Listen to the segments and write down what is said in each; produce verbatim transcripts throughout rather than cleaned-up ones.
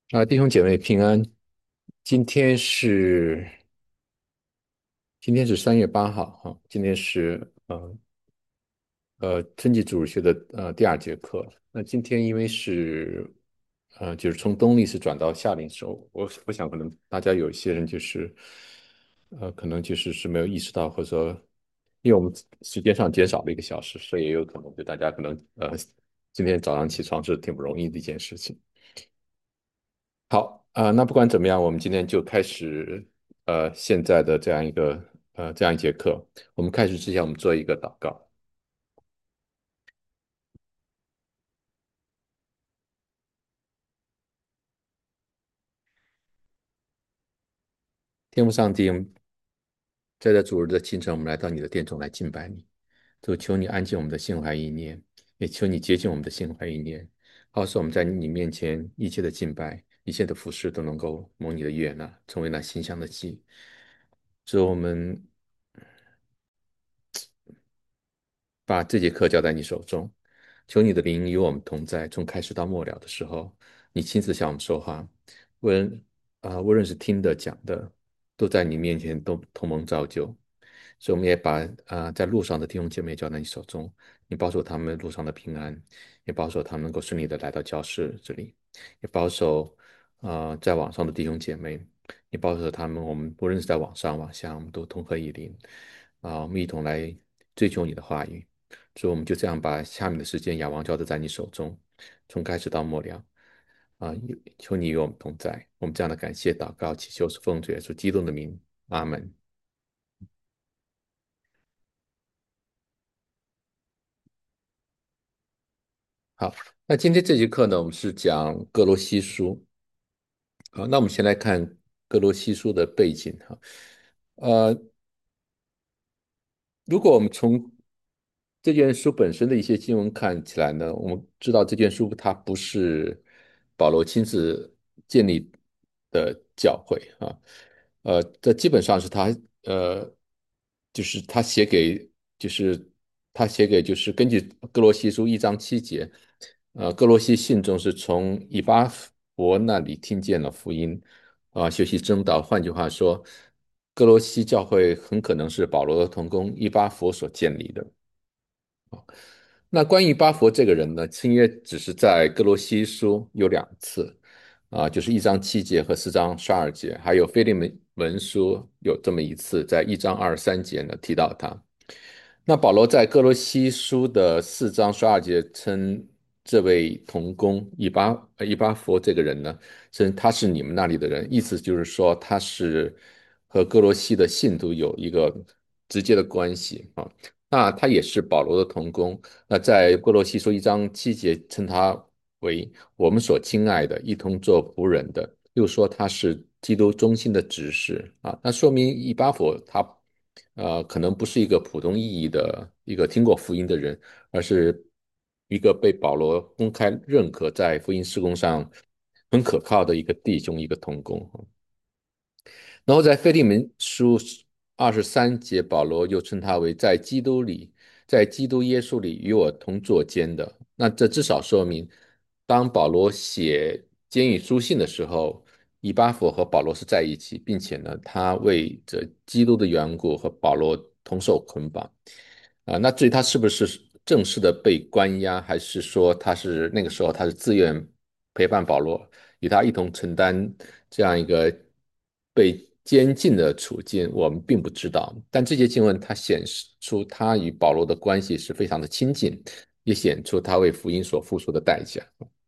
啊，弟兄姐妹平安。今天是今天是三月八号，哈，今天是呃呃春季主日学的呃第二节课。那今天因为是呃就是从冬令时转到夏令时，我我想可能大家有一些人就是呃可能就是是没有意识到，或者说因为我们时间上减少了一个小时，所以也有可能就大家可能呃今天早上起床是挺不容易的一件事情。好啊，呃那不管怎么样，我们今天就开始呃现在的这样一个呃这样一节课。我们开始之前，我们做一个祷告。天父上帝，在这主日的清晨，我们来到你的殿中来敬拜你。主，求你安静我们的心怀意念，也求你洁净我们的心怀意念，好使我们在你面前一切的敬拜、一切的服饰都能够蒙你的悦纳，成为那馨香的祭。主，我们把这节课交在你手中，求你的灵与我们同在，从开始到末了的时候，你亲自向我们说话，无论啊、无论是听的讲的，都在你面前都同蒙造就。所以我们也把啊、在路上的弟兄姐妹交在你手中，你保守他们路上的平安，也保守他们能够顺利的来到教室这里，也保守啊、在网上的弟兄姐妹，也保守他们，我们无论是在网上网下，我们都同贺一灵啊、我们一同来追求你的话语。所以我们就这样把下面的时间仰望交托在你手中，从开始到末了啊，求你与我们同在。我们这样的感谢祷告祈求是奉主耶稣基督的名，阿门。好，那今天这节课呢，我们是讲哥罗西书。好，那我们先来看哥罗西书的背景哈。呃，如果我们从这卷书本身的一些经文看起来呢，我们知道这卷书它不是保罗亲自建立的教会啊。呃，这基本上是他呃，就是他写给，就是他写给，就是根据哥罗西书一章七节，呃，哥罗西信中是从以巴弗那里听见了福音，啊、学习真道。换句话说，哥罗西教会很可能是保罗的同工以巴弗所建立的。那关于巴佛这个人呢，新约只是在哥罗西书有两次，啊，就是一章七节和四章十二节，还有腓利门文书有这么一次，在一章二十三节呢提到他。那保罗在哥罗西书的四章十二节称这位同工以巴呃以巴佛这个人呢，称他是你们那里的人，意思就是说他是和哥罗西的信徒有一个直接的关系啊。那他也是保罗的同工。那在哥罗西书一章七节称他为我们所亲爱的，一同做仆人的，又说他是基督中心的执事啊。那说明以巴弗他呃可能不是一个普通意义的一个听过福音的人，而是一个被保罗公开认可在福音事工上很可靠的一个弟兄，一个同工。然后在腓利门书二十三节，保罗又称他为在基督里，在基督耶稣里与我同作监的。那这至少说明，当保罗写监狱书信的时候，以巴弗和保罗是在一起，并且呢，他为着基督的缘故和保罗同受捆绑。啊，那至于他是不是正式的被关押，还是说他是那个时候他是自愿陪伴保罗，与他一同承担这样一个被监禁的处境，我们并不知道。但这节经文它显示出他与保罗的关系是非常的亲近，也显出他为福音所付出的代价。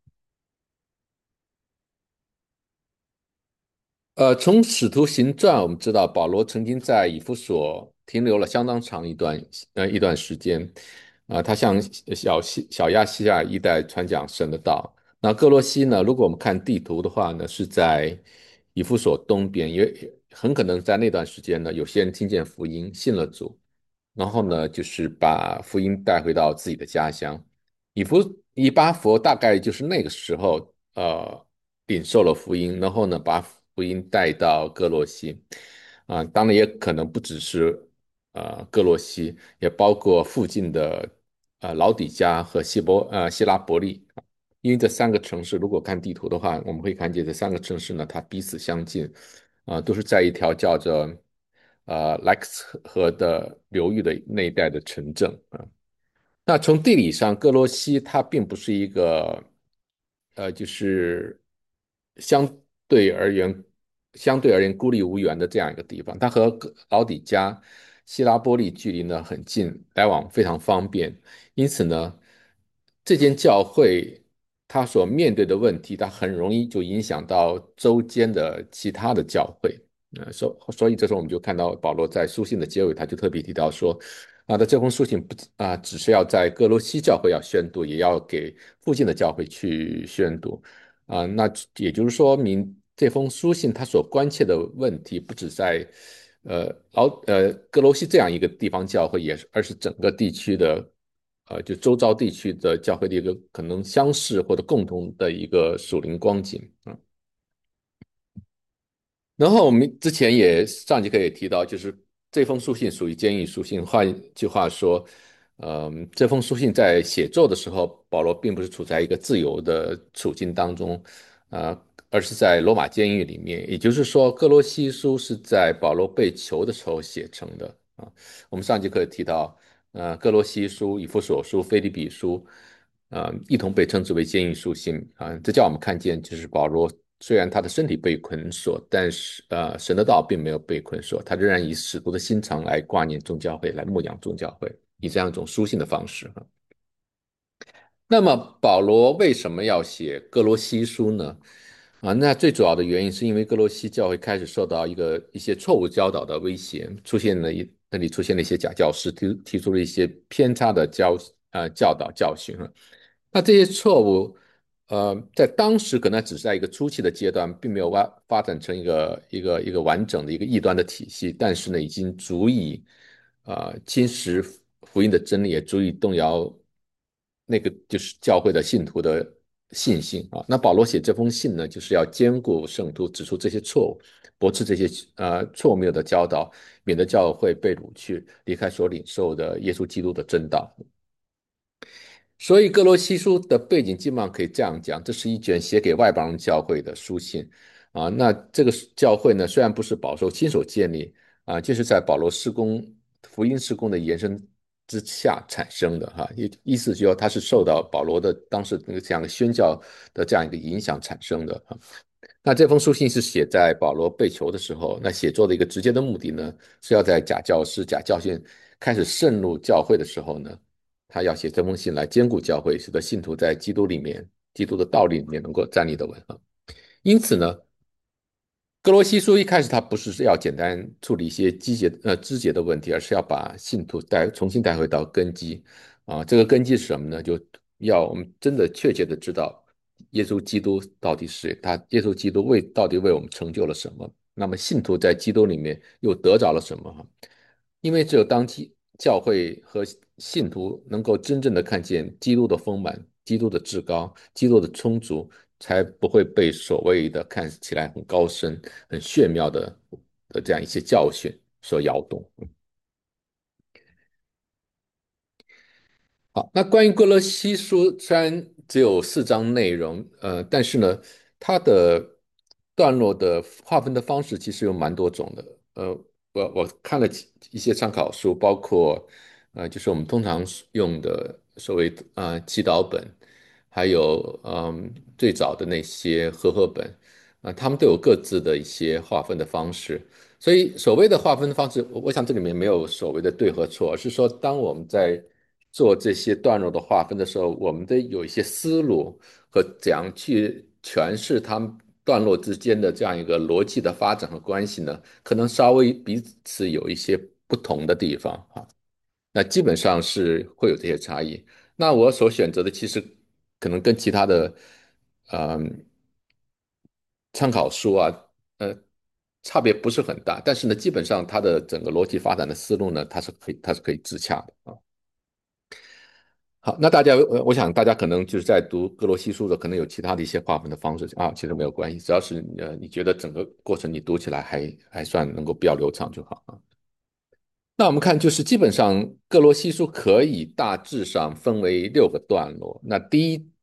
呃，从《使徒行传》我们知道，保罗曾经在以弗所停留了相当长一段呃一段时间。啊、他向小西小亚细亚一带传讲神的道。那哥罗西呢，如果我们看地图的话呢，是在以弗所东边，也很可能在那段时间呢，有些人听见福音，信了主，然后呢，就是把福音带回到自己的家乡。以弗以巴佛大概就是那个时候，呃，领受了福音，然后呢，把福音带到哥罗西。啊、当然也可能不只是呃哥罗西，也包括附近的呃老底加和希伯呃希拉伯利。 因为这三个城市如果看地图的话，我们会看见这三个城市呢，它彼此相近，啊、都是在一条叫做呃莱克斯河的流域的那一带的城镇啊。那从地理上，哥罗西它并不是一个，呃，就是相对而言，相对而言孤立无援的这样一个地方。它和哥老底加、希拉波利距离呢很近，来往非常方便。因此呢，这间教会它所面对的问题，它很容易就影响到周间的其他的教会。呃，所所以这时候我们就看到保罗在书信的结尾，他就特别提到说，啊，的这封书信不啊，只是要在哥罗西教会要宣读，也要给附近的教会去宣读，啊，那也就是说明这封书信他所关切的问题，不只在呃老呃哥罗西这样一个地方教会，也是而是整个地区的，呃，就周遭地区的教会的一个可能相似或者共同的一个属灵光景啊。然后我们之前也上节课也提到，就是这封书信属于监狱书信。换一句话说，嗯，这封书信在写作的时候，保罗并不是处在一个自由的处境当中，呃，而是在罗马监狱里面。也就是说，哥罗西书是在保罗被囚的时候写成的啊。我们上节课也提到，呃，哥罗西书、以弗所书、腓立比书，啊、一同被称之为监狱书信啊。这叫我们看见，就是保罗虽然他的身体被捆锁，但是呃，神的道并没有被捆锁，他仍然以使徒的心肠来挂念众教会，来牧养众教会，以这样一种书信的方式哈。那么保罗为什么要写哥罗西书呢？啊，那最主要的原因是因为哥罗西教会开始受到一个一些错误教导的威胁，出现了一那里出现了一些假教师，提提出了一些偏差的教呃教导教训啊。那这些错误，呃，在当时可能只是在一个初期的阶段，并没有发发展成一个一个一个完整的一个异端的体系，但是呢，已经足以呃侵蚀福音的真理，也足以动摇那个就是教会的信徒的信心啊。那保罗写这封信呢，就是要兼顾圣徒，指出这些错误，驳斥这些呃错谬的教导，免得教会被掳去，离开所领受的耶稣基督的真道。所以哥罗西书的背景基本上可以这样讲，这是一卷写给外邦人教会的书信啊。那这个教会呢，虽然不是保罗亲手建立啊，就是在保罗施工福音施工的延伸之下产生的哈。意意思就是说，它是受到保罗的当时那个这样的宣教的这样一个影响产生的啊。那这封书信是写在保罗被囚的时候，那写作的一个直接的目的呢，是要在假教师、假教训开始渗入教会的时候呢。他要写这封信来兼顾教会，使得信徒在基督里面、基督的道理里面能够站立得稳啊。因此呢，哥罗西书一开始他不是要简单处理一些机节呃枝节的问题，而是要把信徒带重新带回到根基啊。这个根基是什么呢？就要我们真的确切的知道耶稣基督到底是他，耶稣基督为到底为我们成就了什么？那么信徒在基督里面又得着了什么？哈，因为只有当基教会和信徒能够真正的看见基督的丰满、基督的至高、基督的充足，才不会被所谓的看起来很高深、很炫妙的的这样一些教训所摇动。好，那关于哥罗西书虽然只有四章内容，呃，但是呢，它的段落的划分的方式其实有蛮多种的。呃，我我看了几一些参考书，包括呃，就是我们通常用的所谓呃祈祷本，还有嗯最早的那些和合本，啊、他们都有各自的一些划分的方式。所以所谓的划分方式，我我想这里面没有所谓的对和错，而是说当我们在做这些段落的划分的时候，我们得有一些思路和怎样去诠释它们段落之间的这样一个逻辑的发展和关系呢？可能稍微彼此有一些不同的地方啊。那基本上是会有这些差异。那我所选择的其实可能跟其他的嗯参考书啊，呃，差别不是很大，但是呢，基本上它的整个逻辑发展的思路呢，它是可以它是可以自洽的啊。好，那大家，呃我想大家可能就是在读哥罗西书的，可能有其他的一些划分的方式啊，其实没有关系，只要是呃你觉得整个过程你读起来还还算能够比较流畅就好啊。那我们看，就是基本上各罗西书可以大致上分为六个段落。那第一个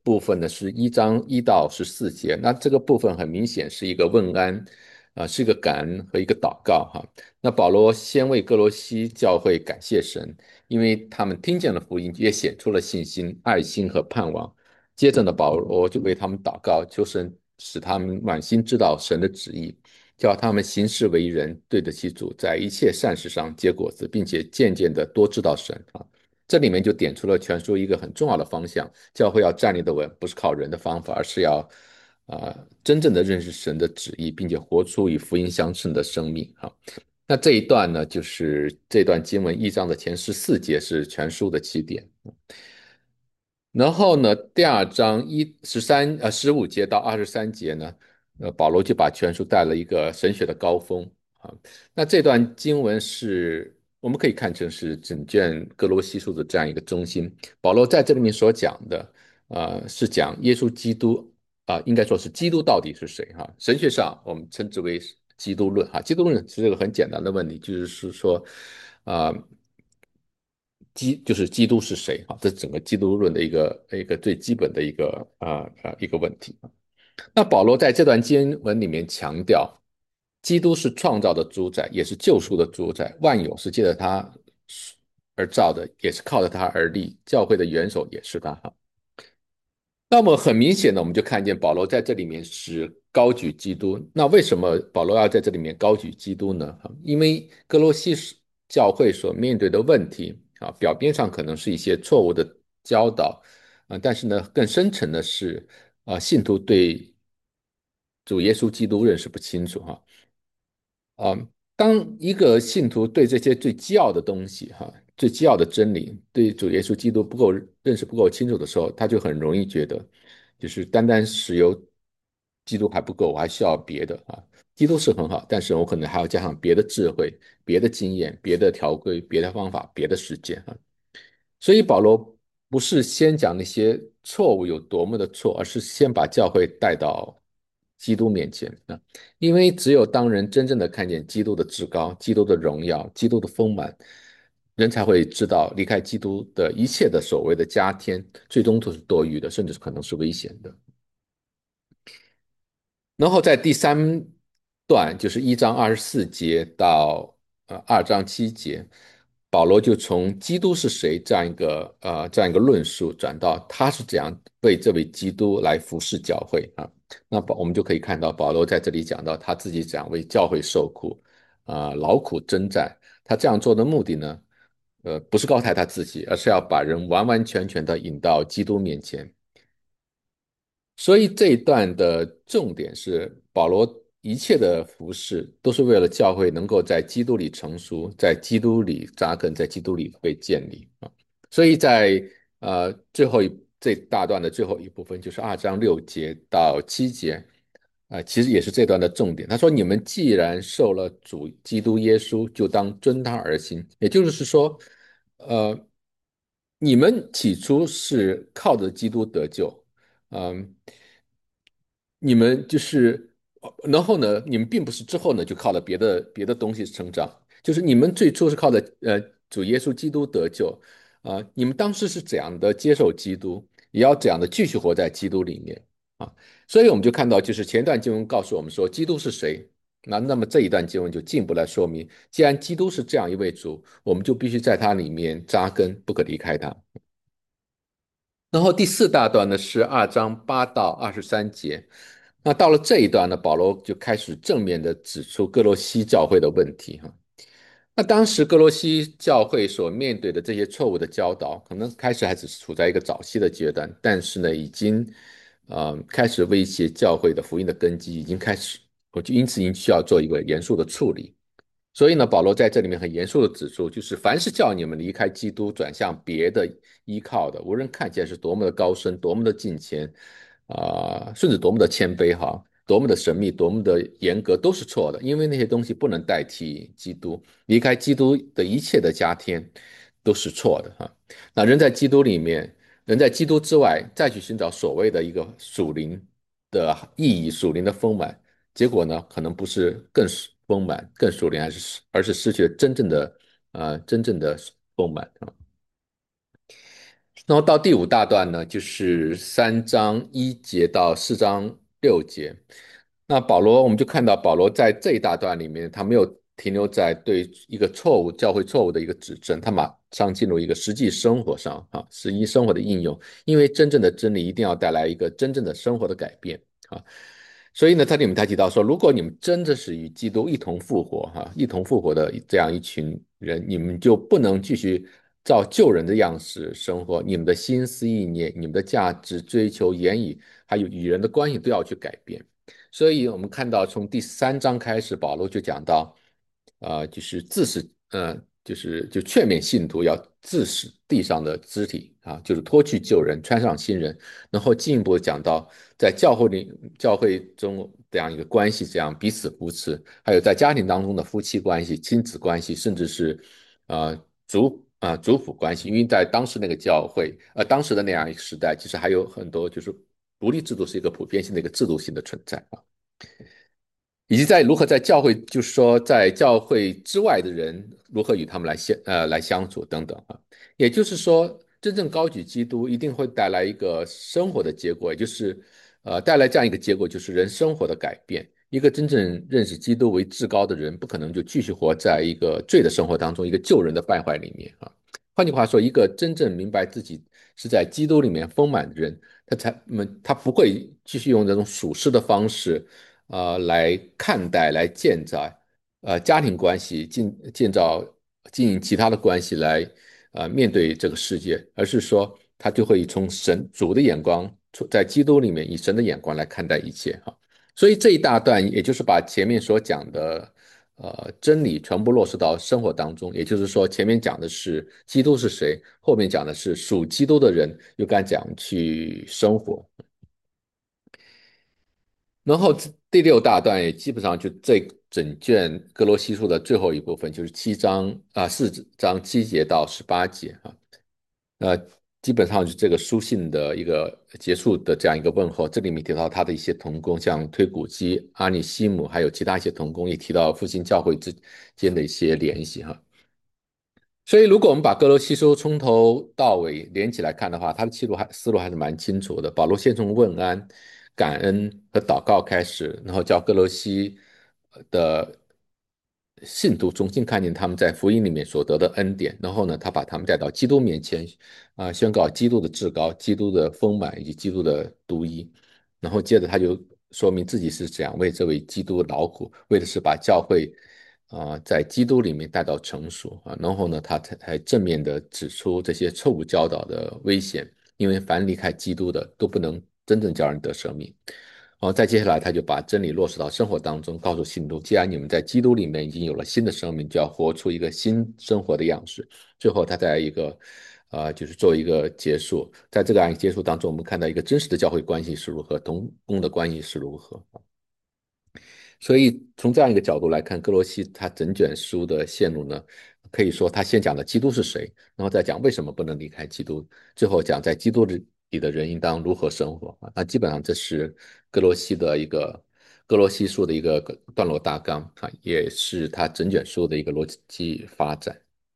部分呢是一章一到十四节，那这个部分很明显是一个问安，啊、是一个感恩和一个祷告哈。那保罗先为哥罗西教会感谢神，因为他们听见了福音，也显出了信心、爱心和盼望。接着呢，保罗就为他们祷告，求神使他们满心知道神的旨意，叫他们行事为人对得起主，在一切善事上结果子，并且渐渐的多知道神啊。这里面就点出了全书一个很重要的方向：教会要站立的稳，不是靠人的方法，而是要啊、呃真正的认识神的旨意，并且活出与福音相称的生命啊。那这一段呢，就是这段经文一章的前十四节是全书的起点。然后呢，第二章一十三呃十五节到二十三节呢，呃，保罗就把全书带了一个神学的高峰啊。那这段经文是我们可以看成是整卷哥罗西书的这样一个中心。保罗在这里面所讲的，呃，是讲耶稣基督啊、应该说是基督到底是谁哈、神学上我们称之为基督论哈、基督论是一个很简单的问题，就是说，啊、基就是基督是谁啊？这是整个基督论的一个一个最基本的一个啊啊、一个问题。那保罗在这段经文里面强调，基督是创造的主宰，也是救赎的主宰，万有是借着他而造的，也是靠着他而立，教会的元首也是他。那么很明显的，我们就看见保罗在这里面是高举基督。那为什么保罗要在这里面高举基督呢？因为哥罗西教会所面对的问题啊，表面上可能是一些错误的教导啊，但是呢，更深层的是啊，信徒对主耶稣基督认识不清楚哈。啊，当一个信徒对这些最基要的东西，哈，最基要的真理，对主耶稣基督不够认识不够清楚的时候，他就很容易觉得，就是单单是由基督还不够，我还需要别的啊。基督是很好，但是我可能还要加上别的智慧、别的经验、别的条规、别的方法、别的实践啊。所以保罗不是先讲那些错误有多么的错，而是先把教会带到基督面前啊。因为只有当人真正的看见基督的至高、基督的荣耀、基督的丰满，人才会知道离开基督的一切的所谓的加添，最终都是多余的，甚至可能是危险的。然后在第三段，就是一章二十四节到呃二章七节，保罗就从基督是谁这样一个呃这样一个论述，转到他是怎样为这位基督来服侍教会啊。那保我们就可以看到保罗在这里讲到他自己怎样为教会受苦啊、呃劳苦征战。他这样做的目的呢，呃，不是高抬他自己，而是要把人完完全全的引到基督面前。所以这一段的重点是，保罗一切的服饰都是为了教会能够在基督里成熟，在基督里扎根，在基督里被建立啊。所以在呃最后一这大段的最后一部分，就是二章六节到七节，啊、呃其实也是这段的重点。他说：“你们既然受了主基督耶稣，就当遵他而行。”也就是说，呃，你们起初是靠着基督得救。嗯，你们就是，然后呢，你们并不是之后呢就靠了别的别的东西成长，就是你们最初是靠着呃主耶稣基督得救啊、呃你们当时是怎样的接受基督，也要怎样的继续活在基督里面啊，所以我们就看到，就是前段经文告诉我们说基督是谁，那那么这一段经文就进一步来说明，既然基督是这样一位主，我们就必须在他里面扎根，不可离开他。然后第四大段呢是二章八到二十三节。那到了这一段呢，保罗就开始正面的指出哥罗西教会的问题哈。那当时哥罗西教会所面对的这些错误的教导，可能开始还只是处在一个早期的阶段，但是呢，已经呃开始威胁教会的福音的根基，已经开始，我就因此已经需要做一个严肃的处理。所以呢，保罗在这里面很严肃的指出，就是凡是叫你们离开基督，转向别的依靠的，无论看起来是多么的高深，多么的近前，啊、呃甚至多么的谦卑哈，多么的神秘，多么的严格，都是错的，因为那些东西不能代替基督，离开基督的一切的加添都是错的哈。那人在基督里面，人在基督之外，再去寻找所谓的一个属灵的意义、属灵的丰满。结果呢，可能不是更丰满、更熟练，而是而是失去了真正的呃真正的丰满啊。 然后到第五大段呢，就是三章一节到四章六节。那保罗，我们就看到保罗在这一大段里面，他没有停留在对一个错误教会错误的一个指正，他马上进入一个实际生活上啊，实际生活的应用。因为真正的真理一定要带来一个真正的生活的改变啊。所以呢，他里面他提到说，如果你们真的是与基督一同复活，哈，一同复活的这样一群人，你们就不能继续照旧人的样式生活，你们的心思意念、你们的价值追求、言语，还有与人的关系都要去改变。所以，我们看到从第三章开始，保罗就讲到，呃，就是自始，呃，就是就劝勉信徒要自始地上的肢体啊，就是脱去旧人，穿上新人。然后进一步讲到在教会里、教会中这样一个关系，这样彼此扶持，还有在家庭当中的夫妻关系、亲子关系，甚至是呃族啊、呃、族谱关系。因为在当时那个教会，呃，当时的那样一个时代，其实还有很多就是独立制度是一个普遍性的一个制度性的存在啊。以及在如何在教会，就是说在教会之外的人如何与他们来相呃来相处等等啊，也就是说，真正高举基督一定会带来一个生活的结果，也就是呃带来这样一个结果，就是人生活的改变。一个真正认识基督为至高的人，不可能就继续活在一个罪的生活当中，一个救人的败坏里面啊。换句话说，一个真正明白自己是在基督里面丰满的人，他才嗯他不会继续用这种属世的方式。呃来看待、来建造呃家庭关系、建建造、经营其他的关系来呃面对这个世界，而是说他就会从神主的眼光，在基督里面以神的眼光来看待一切哈。所以这一大段也就是把前面所讲的呃真理全部落实到生活当中，也就是说前面讲的是基督是谁，后面讲的是属基督的人又该怎样去生活。然后第六大段也基本上就这整卷哥罗西书的最后一部分，就是七章啊四章七节到十八节啊，呃，基本上是这个书信的一个结束的这样一个问候。这里面提到他的一些同工，像推古基、阿尼西姆，还有其他一些同工，也提到复兴教会之间的一些联系哈。所以，如果我们把哥罗西书从头到尾连起来看的话，它的记录还思路还是蛮清楚的。保罗先从问安、感恩和祷告开始，然后叫哥罗西的信徒重新看见他们在福音里面所得的恩典，然后呢，他把他们带到基督面前，啊、呃宣告基督的至高、基督的丰满以及基督的独一。然后接着他就说明自己是怎样为这位基督劳苦，为的是把教会啊、呃在基督里面带到成熟啊。然后呢，他才才正面的指出这些错误教导的危险，因为凡离开基督的都不能真正叫人得生命。然后再接下来，他就把真理落实到生活当中，告诉信徒：既然你们在基督里面已经有了新的生命，就要活出一个新生活的样式。最后，他在一个，呃，就是做一个结束。在这个案结束当中，我们看到一个真实的教会关系是如何，同工的关系是如何。所以从这样一个角度来看，哥罗西他整卷书的线路呢，可以说他先讲了基督是谁，然后再讲为什么不能离开基督，最后讲在基督里的人应当如何生活啊。那基本上这是哥罗西的一个哥罗西书的一个段落大纲啊，也是他整卷书的一个逻辑发展。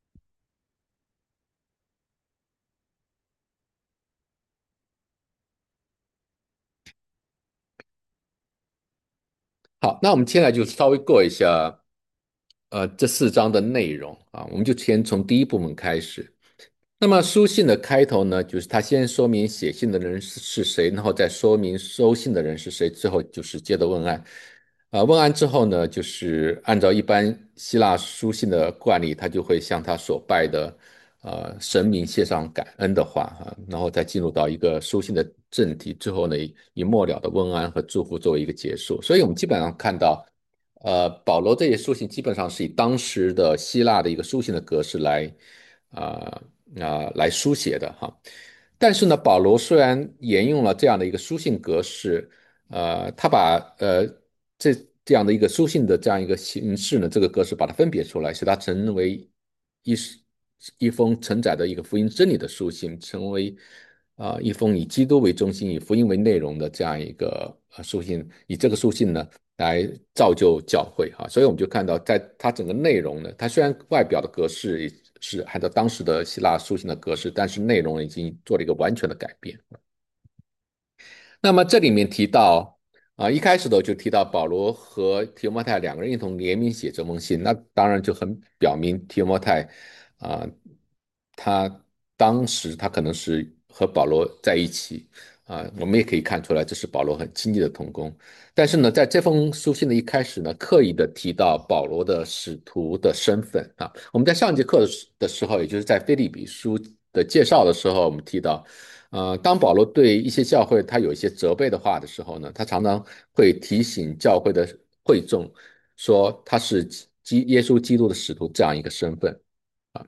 好，那我们接下来就稍微过一下，呃，这四章的内容啊，我们就先从第一部分开始。那么书信的开头呢，就是他先说明写信的人是是谁，然后再说明收信的人是谁，最后就是接着问案。啊、问案之后呢，就是按照一般希腊书信的惯例，他就会向他所拜的呃神明献上感恩的话哈、然后再进入到一个书信的正题，最后呢以以末了的问安和祝福作为一个结束。所以我们基本上看到，呃，保罗这些书信基本上是以当时的希腊的一个书信的格式来。啊、啊、来书写的哈。但是呢，保罗虽然沿用了这样的一个书信格式，呃，他把呃这这样的一个书信的这样一个形式呢，这个格式把它分别出来，使它成为一一封承载的一个福音真理的书信，成为啊、呃一封以基督为中心、以福音为内容的这样一个呃书信，以这个书信呢来造就教会哈。所以我们就看到，在它整个内容呢，它虽然外表的格式。 是按照当时的希腊书信的格式，但是内容已经做了一个完全的改变。那么这里面提到啊，一开始的就提到保罗和提摩太两个人一同联名写这封信，那当然就很表明提摩太啊，他当时他可能是和保罗在一起啊，我们也可以看出来这是保罗很亲近的同工。但是呢，在这封书信的一开始呢，刻意的提到保罗的使徒的身份啊。我们在上一节课的时的时候，也就是在腓立比书的介绍的时候，我们提到，呃，当保罗对一些教会他有一些责备的话的时候呢，他常常会提醒教会的会众说他是基耶稣基督的使徒这样一个身份。啊。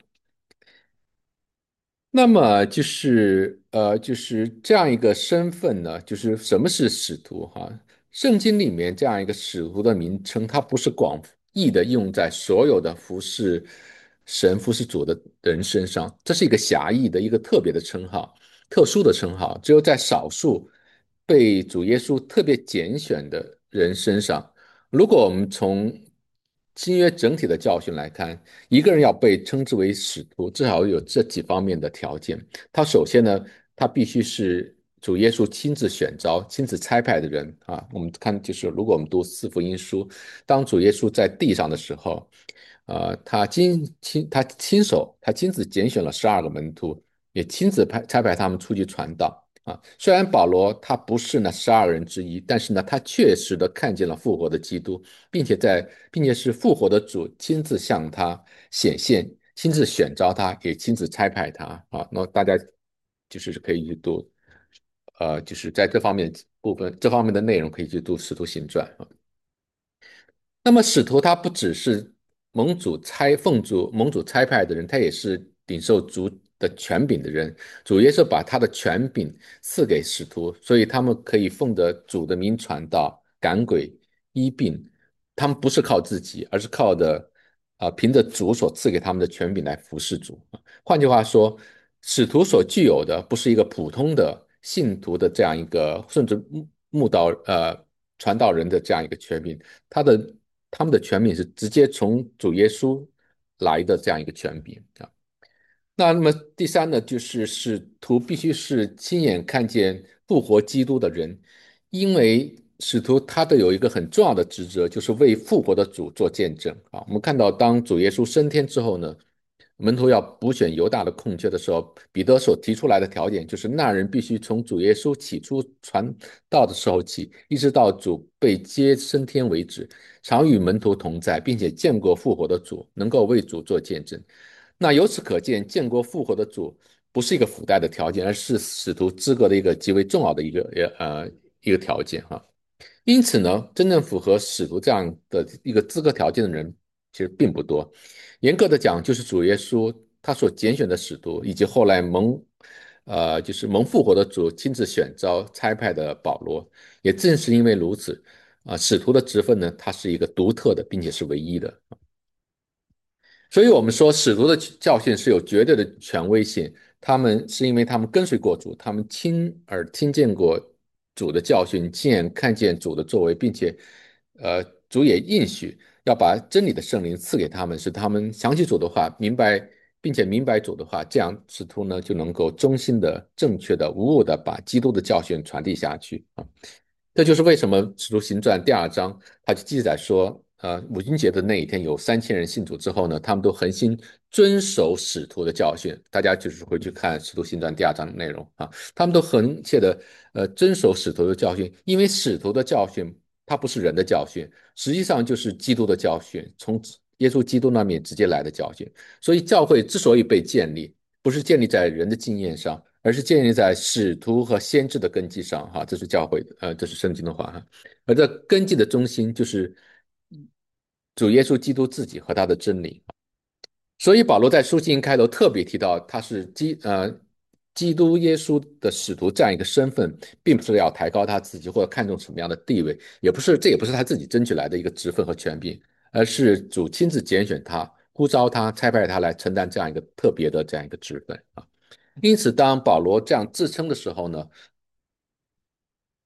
那么就是呃，就是这样一个身份呢，就是什么是使徒哈？圣经里面这样一个使徒的名称，它不是广义的用在所有的服侍神、服侍主的人身上，这是一个狭义的一个特别的称号、特殊的称号，只有在少数被主耶稣特别拣选的人身上。如果我们从新约整体的教训来看，一个人要被称之为使徒，至少有这几方面的条件。他首先呢，他必须是主耶稣亲自选召、亲自差派的人啊。我们看，就是如果我们读四福音书，当主耶稣在地上的时候，呃，他亲亲他亲手他亲自拣选了十二个门徒，也亲自派差派他们出去传道。啊，虽然保罗他不是那十二人之一，但是呢，他确实的看见了复活的基督，并且在，并且是复活的主亲自向他显现，亲自选召他，也亲自差派他啊。那大家就是可以去读，呃，就是在这方面部分，这方面的内容可以去读《使徒行传》啊。那么使徒他不只是蒙主差奉主蒙主差派的人，他也是领受主的权柄的人。主耶稣把他的权柄赐给使徒，所以他们可以奉着主的名传道、赶鬼、医病。他们不是靠自己，而是靠的啊、呃凭着主所赐给他们的权柄来服侍主。换句话说，使徒所具有的不是一个普通的信徒的这样一个，甚至慕慕道呃传道人的这样一个权柄。他的他们的权柄是直接从主耶稣来的这样一个权柄啊。那那么第三呢，就是使徒必须是亲眼看见复活基督的人，因为使徒他的有一个很重要的职责，就是为复活的主做见证啊。我们看到，当主耶稣升天之后呢，门徒要补选犹大的空缺的时候，彼得所提出来的条件就是那人必须从主耶稣起初传道的时候起，一直到主被接升天为止，常与门徒同在，并且见过复活的主，能够为主做见证。那由此可见，见过复活的主不是一个附带的条件，而是使徒资格的一个极为重要的一个呃一个条件哈。因此呢，真正符合使徒这样的一个资格条件的人其实并不多。严格的讲，就是主耶稣他所拣选的使徒，以及后来蒙呃就是蒙复活的主亲自选召差派的保罗，也正是因为如此啊、呃使徒的职分呢，它是一个独特的，并且是唯一的。所以我们说，使徒的教训是有绝对的权威性。他们是因为他们跟随过主，他们亲耳听见过主的教训，亲眼看见主的作为，并且，呃，主也应许要把真理的圣灵赐给他们，使他们想起主的话，明白，并且明白主的话，这样使徒呢就能够忠心的、正确的、无误的把基督的教训传递下去啊。这就是为什么《使徒行传》第二章，它就记载说，呃，五旬节的那一天，有三千人信主之后呢，他们都恒心遵守使徒的教训。大家就是会去看《使徒行传》第二章的内容啊，他们都恒切的呃遵守使徒的教训，因为使徒的教训它不是人的教训，实际上就是基督的教训，从耶稣基督那边直接来的教训。所以教会之所以被建立，不是建立在人的经验上，而是建立在使徒和先知的根基上，哈，这是教会的，呃，这是圣经的话，哈。而这根基的中心就是主耶稣基督自己和他的真理。所以保罗在书信开头特别提到他是基呃基督耶稣的使徒这样一个身份，并不是要抬高他自己或者看重什么样的地位，也不是这也不是他自己争取来的一个职分和权柄，而是主亲自拣选他、呼召他、差派他来承担这样一个特别的这样一个职分啊。因此，当保罗这样自称的时候呢，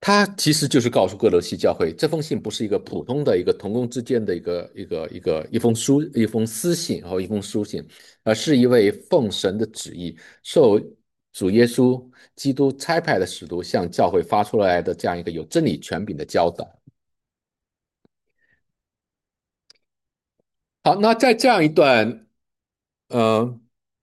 他其实就是告诉各罗西教会，这封信不是一个普通的一个同工之间的一个一个一个一封书、一封私信和一封书信，而是一位奉神的旨意，受主耶稣基督差派的使徒向教会发出来的这样一个有真理权柄的教导。好，那在这样一段，呃，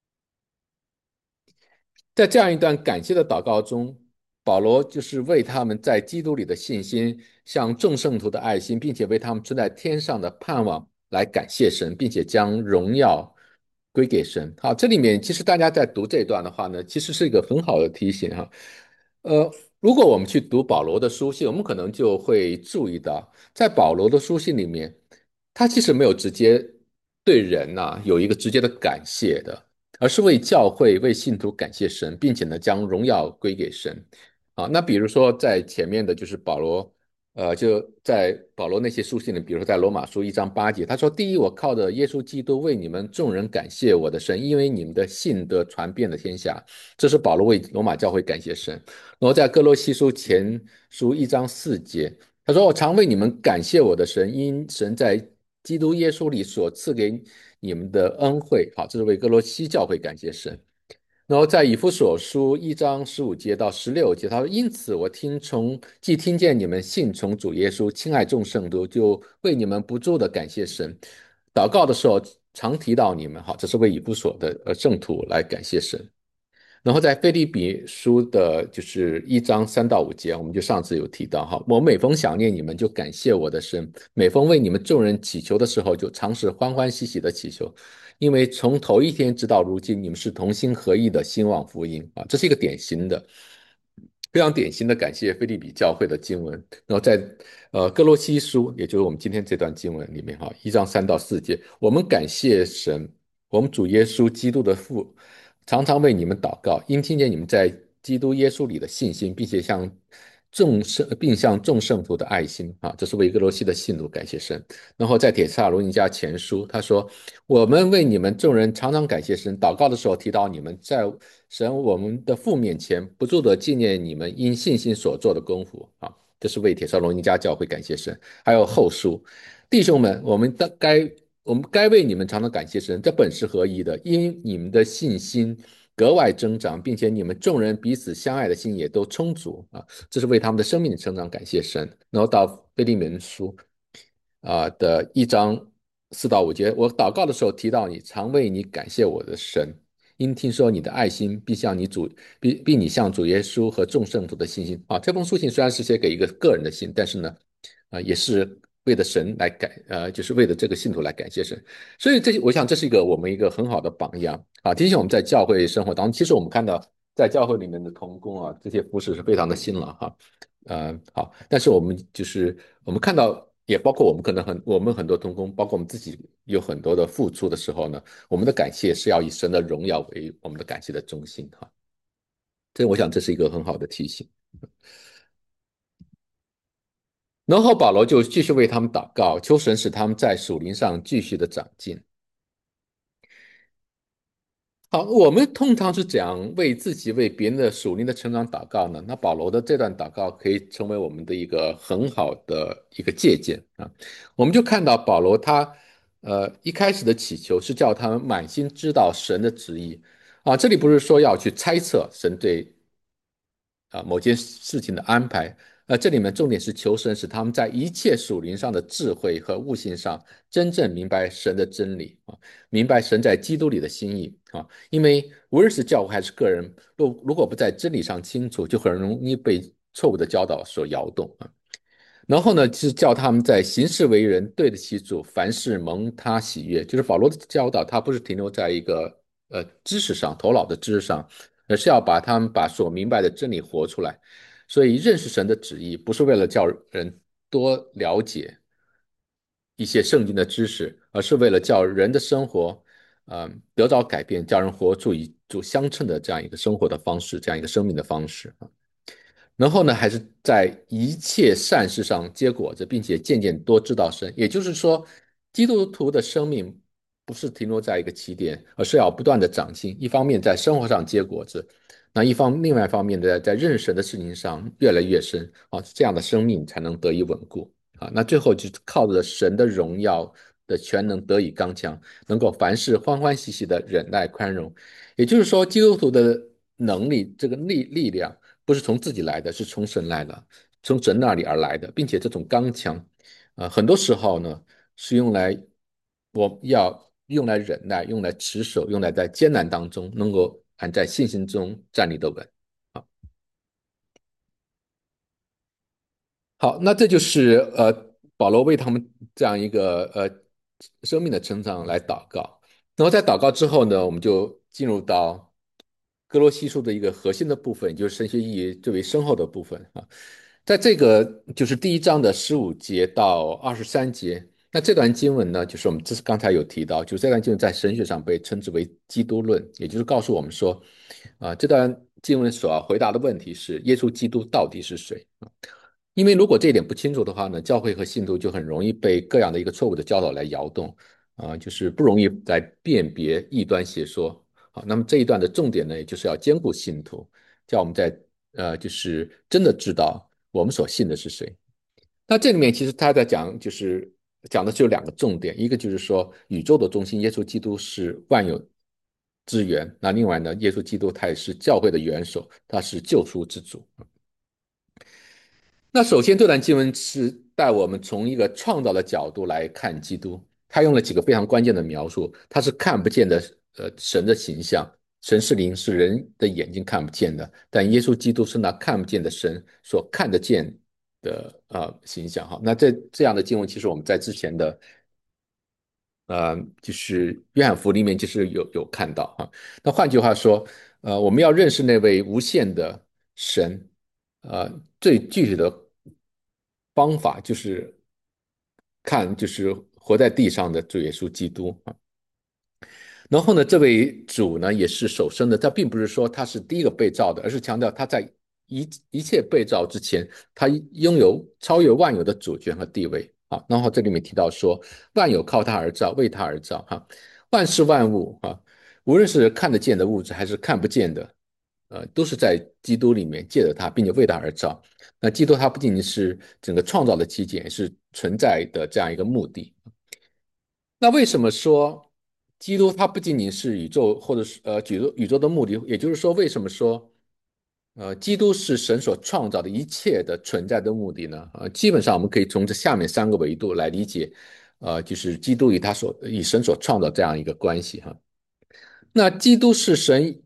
在这样一段感谢的祷告中，保罗就是为他们在基督里的信心，向众圣徒的爱心，并且为他们存在天上的盼望来感谢神，并且将荣耀归给神。好，这里面其实大家在读这段的话呢，其实是一个很好的提醒哈。呃，如果我们去读保罗的书信，我们可能就会注意到，在保罗的书信里面，他其实没有直接对人呐、有一个直接的感谢的。而是为教会、为信徒感谢神，并且呢将荣耀归给神。啊，那比如说在前面的就是保罗，呃，就在保罗那些书信里，比如说在罗马书一章八节，他说：“第一，我靠着耶稣基督为你们众人感谢我的神，因为你们的信得传遍了天下。”这是保罗为罗马教会感谢神。然后在哥罗西书前书一章四节，他说：“我常为你们感谢我的神，因神在基督耶稣里所赐给你们的恩惠。”好，这是为哥罗西教会感谢神。然后在以弗所书一章十五节到十六节，他说：“因此我听从，既听见你们信从主耶稣，亲爱众圣徒，就为你们不住的感谢神。祷告的时候常提到你们。”好，这是为以弗所的呃圣徒来感谢神。然后在腓立比书的就是一章三到五节，我们就上次有提到哈，我每逢想念你们，就感谢我的神；每逢为你们众人祈求的时候，就常时欢欢喜喜的祈求，因为从头一天直到如今，你们是同心合意的兴旺福音啊，这是一个典型的。非常典型的感谢菲利比教会的经文，然后在呃哥罗西书，也就是我们今天这段经文里面哈，一章三到四节，我们感谢神，我们主耶稣基督的父，常常为你们祷告，因听见你们在基督耶稣里的信心，并且向众圣并向众圣徒的爱心啊，这是为哥罗西的信徒感谢神。然后在帖撒罗尼迦前书，他说：“我们为你们众人常常感谢神，祷告的时候提到你们，在神我们的父面前不住的纪念你们因信心所做的功夫啊。”这是为帖撒罗尼迦教会感谢神。还有后书，弟兄们，我们的该我们该为你们常常感谢神，这本是合一的，因你们的信心格外增长，并且你们众人彼此相爱的心也都充足啊。这是为他们的生命的成长感谢神。然后到腓利门书啊的一章四到五节，我祷告的时候提到你，常为你感谢我的神，因听说你的爱心，并向你主，并并你向主耶稣和众圣徒的信心啊。这封书信虽然是写给一个个人的信，但是呢，啊，也是为了神来感，呃，就是为了这个信徒来感谢神。所以这，我想这是一个我们一个很好的榜样啊，提醒我们在教会生活当中，其实我们看到在教会里面的童工啊，这些服饰是非常的辛劳哈。呃，好，但是我们就是我们看到，也包括我们可能很我们很多同工，包括我们自己有很多的付出的时候呢，我们的感谢是要以神的荣耀为我们的感谢的中心哈。这我想这是一个很好的提醒。然后保罗就继续为他们祷告，求神使他们在属灵上继续的长进。好，我们通常是怎样为自己、为别人的属灵的成长祷告呢？那保罗的这段祷告可以成为我们的一个很好的一个借鉴啊。我们就看到保罗他呃一开始的祈求是叫他们满心知道神的旨意啊，这里不是说要去猜测神对啊某件事情的安排。呃，这里面重点是求神使他们在一切属灵上的智慧和悟性上，真正明白神的真理啊，明白神在基督里的心意啊。因为无论是教会还是个人，如如果不在真理上清楚，就很容易被错误的教导所摇动啊。然后呢，是叫他们在行事为人对得起主，凡事蒙他喜悦。就是保罗的教导，他不是停留在一个呃知识上、头脑的知识上，而是要把他们把所明白的真理活出来。所以认识神的旨意，不是为了叫人多了解一些圣经的知识，而是为了叫人的生活，呃，得到改变，叫人活出一组相称的这样一个生活的方式，这样一个生命的方式啊。然后呢，还是在一切善事上结果子，并且渐渐多知道神。也就是说，基督徒的生命不是停留在一个起点，而是要不断的长进。一方面在生活上结果子， 那一方另外一方面呢，在认识神的事情上越来越深啊，这样的生命才能得以稳固啊。那最后就是靠着神的荣耀的全能得以刚强，能够凡事欢欢喜喜的忍耐宽容。也就是说，基督徒的能力，这个力力量不是从自己来的，是从神来的，从神那里而来的，并且这种刚强，呃，很多时候呢是用来我要用来忍耐，用来持守，用来在艰难当中能够还在信心中站立得稳。啊。好，那这就是呃保罗为他们这样一个呃生命的成长来祷告。然后在祷告之后呢，我们就进入到哥罗西书的一个核心的部分，也就是神学意义最为深厚的部分啊。在这个就是第一章的十五节到二十三节，那这段经文呢，就是我们这是刚才有提到，就是这段经文在神学上被称之为基督论，也就是告诉我们说，啊、这段经文所要回答的问题是耶稣基督到底是谁？因为如果这一点不清楚的话呢，教会和信徒就很容易被各样的一个错误的教导来摇动，啊、就是不容易来辨别异端邪说。好，那么这一段的重点呢，也就是要兼顾信徒，叫我们在呃，就是真的知道我们所信的是谁。那这里面其实他在讲，就是讲的只有两个重点，一个就是说宇宙的中心，耶稣基督是万有之源，那另外呢，耶稣基督他也是教会的元首，他是救赎之主。那首先，这段经文是带我们从一个创造的角度来看基督，他用了几个非常关键的描述，他是看不见的，呃，神的形象，神是灵，是人的眼睛看不见的，但耶稣基督是那看不见的神所看得见的呃形象哈。那这这样的经文，其实我们在之前的呃，就是约翰福音里面就是有有看到哈。那换句话说，呃，我们要认识那位无限的神，呃，最具体的方法就是看，就是活在地上的主耶稣基督啊。然后呢，这位主呢也是首生的，他并不是说他是第一个被造的，而是强调他在一一切被造之前，他拥有超越万有的主权和地位。好，然后这里面提到说，万有靠他而造，为他而造，哈，万事万物啊，无论是看得见的物质还是看不见的，呃，都是在基督里面借着他，并且为他而造。那基督他不仅仅是整个创造的基点，也是存在的这样一个目的。那为什么说基督它不仅仅是宇宙或者是呃宇宙宇宙的目的？也就是说，为什么说呃基督是神所创造的一切的存在的目的呢？呃，基本上我们可以从这下面三个维度来理解，呃，就是基督与他所与神所创造这样一个关系哈。那基督是神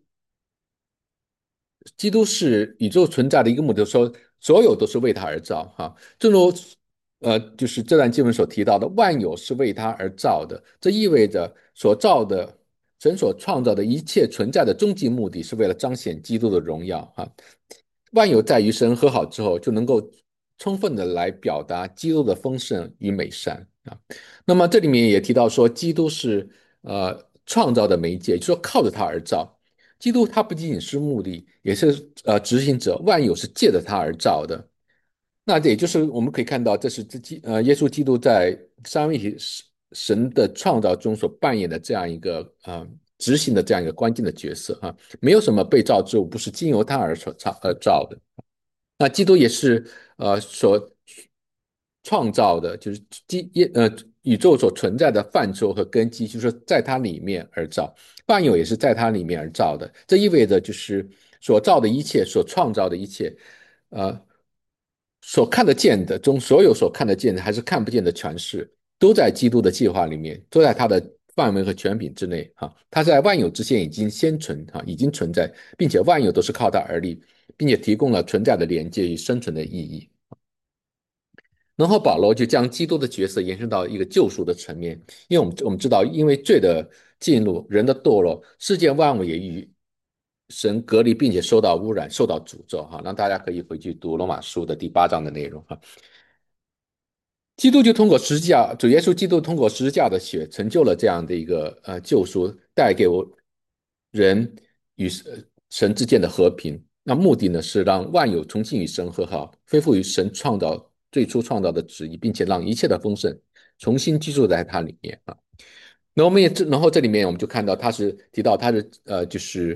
基督是宇宙存在的一个目的，说所有都是为他而造，哈。正如呃，就是这段经文所提到的，万有是为他而造的，这意味着所造的神所创造的一切存在的终极目的是为了彰显基督的荣耀，哈。万有在与神和好之后，就能够充分的来表达基督的丰盛与美善啊。那么这里面也提到说，基督是呃创造的媒介，就是说靠着他而造。基督他不仅仅是目的，也是呃执行者，万有是借着他而造的。那也就是我们可以看到，这是这基呃耶稣基督在三位一体神的创造中所扮演的这样一个呃执行的这样一个关键的角色哈、啊。没有什么被造之物不是经由他而所造而造的。那基督也是呃所创造的，就是基呃宇宙所存在的范畴和根基，就是在它里面而造，万有也是在它里面而造的。这意味着就是所造的一切，所创造的一切，呃，所看得见的中，所有所看得见的还是看不见的权势，都在基督的计划里面，都在他的范围和权柄之内哈。他在万有之前已经先存哈，已经存在，并且万有都是靠他而立，并且提供了存在的连接与生存的意义。然后保罗就将基督的角色延伸到一个救赎的层面，因为我们我们知道，因为罪的进入，人的堕落，世界万物也与神隔离，并且受到污染，受到诅咒。哈，让大家可以回去读罗马书的第八章的内容。哈，基督就通过十字架，主耶稣基督通过十字架的血，成就了这样的一个呃救赎，带给我人与神之间的和平。那目的呢是让万有重新与神和好，恢复与神创造最初创造的旨意，并且让一切的丰盛重新居住在它里面啊。那我们也然后这里面我们就看到他是提到他是呃就是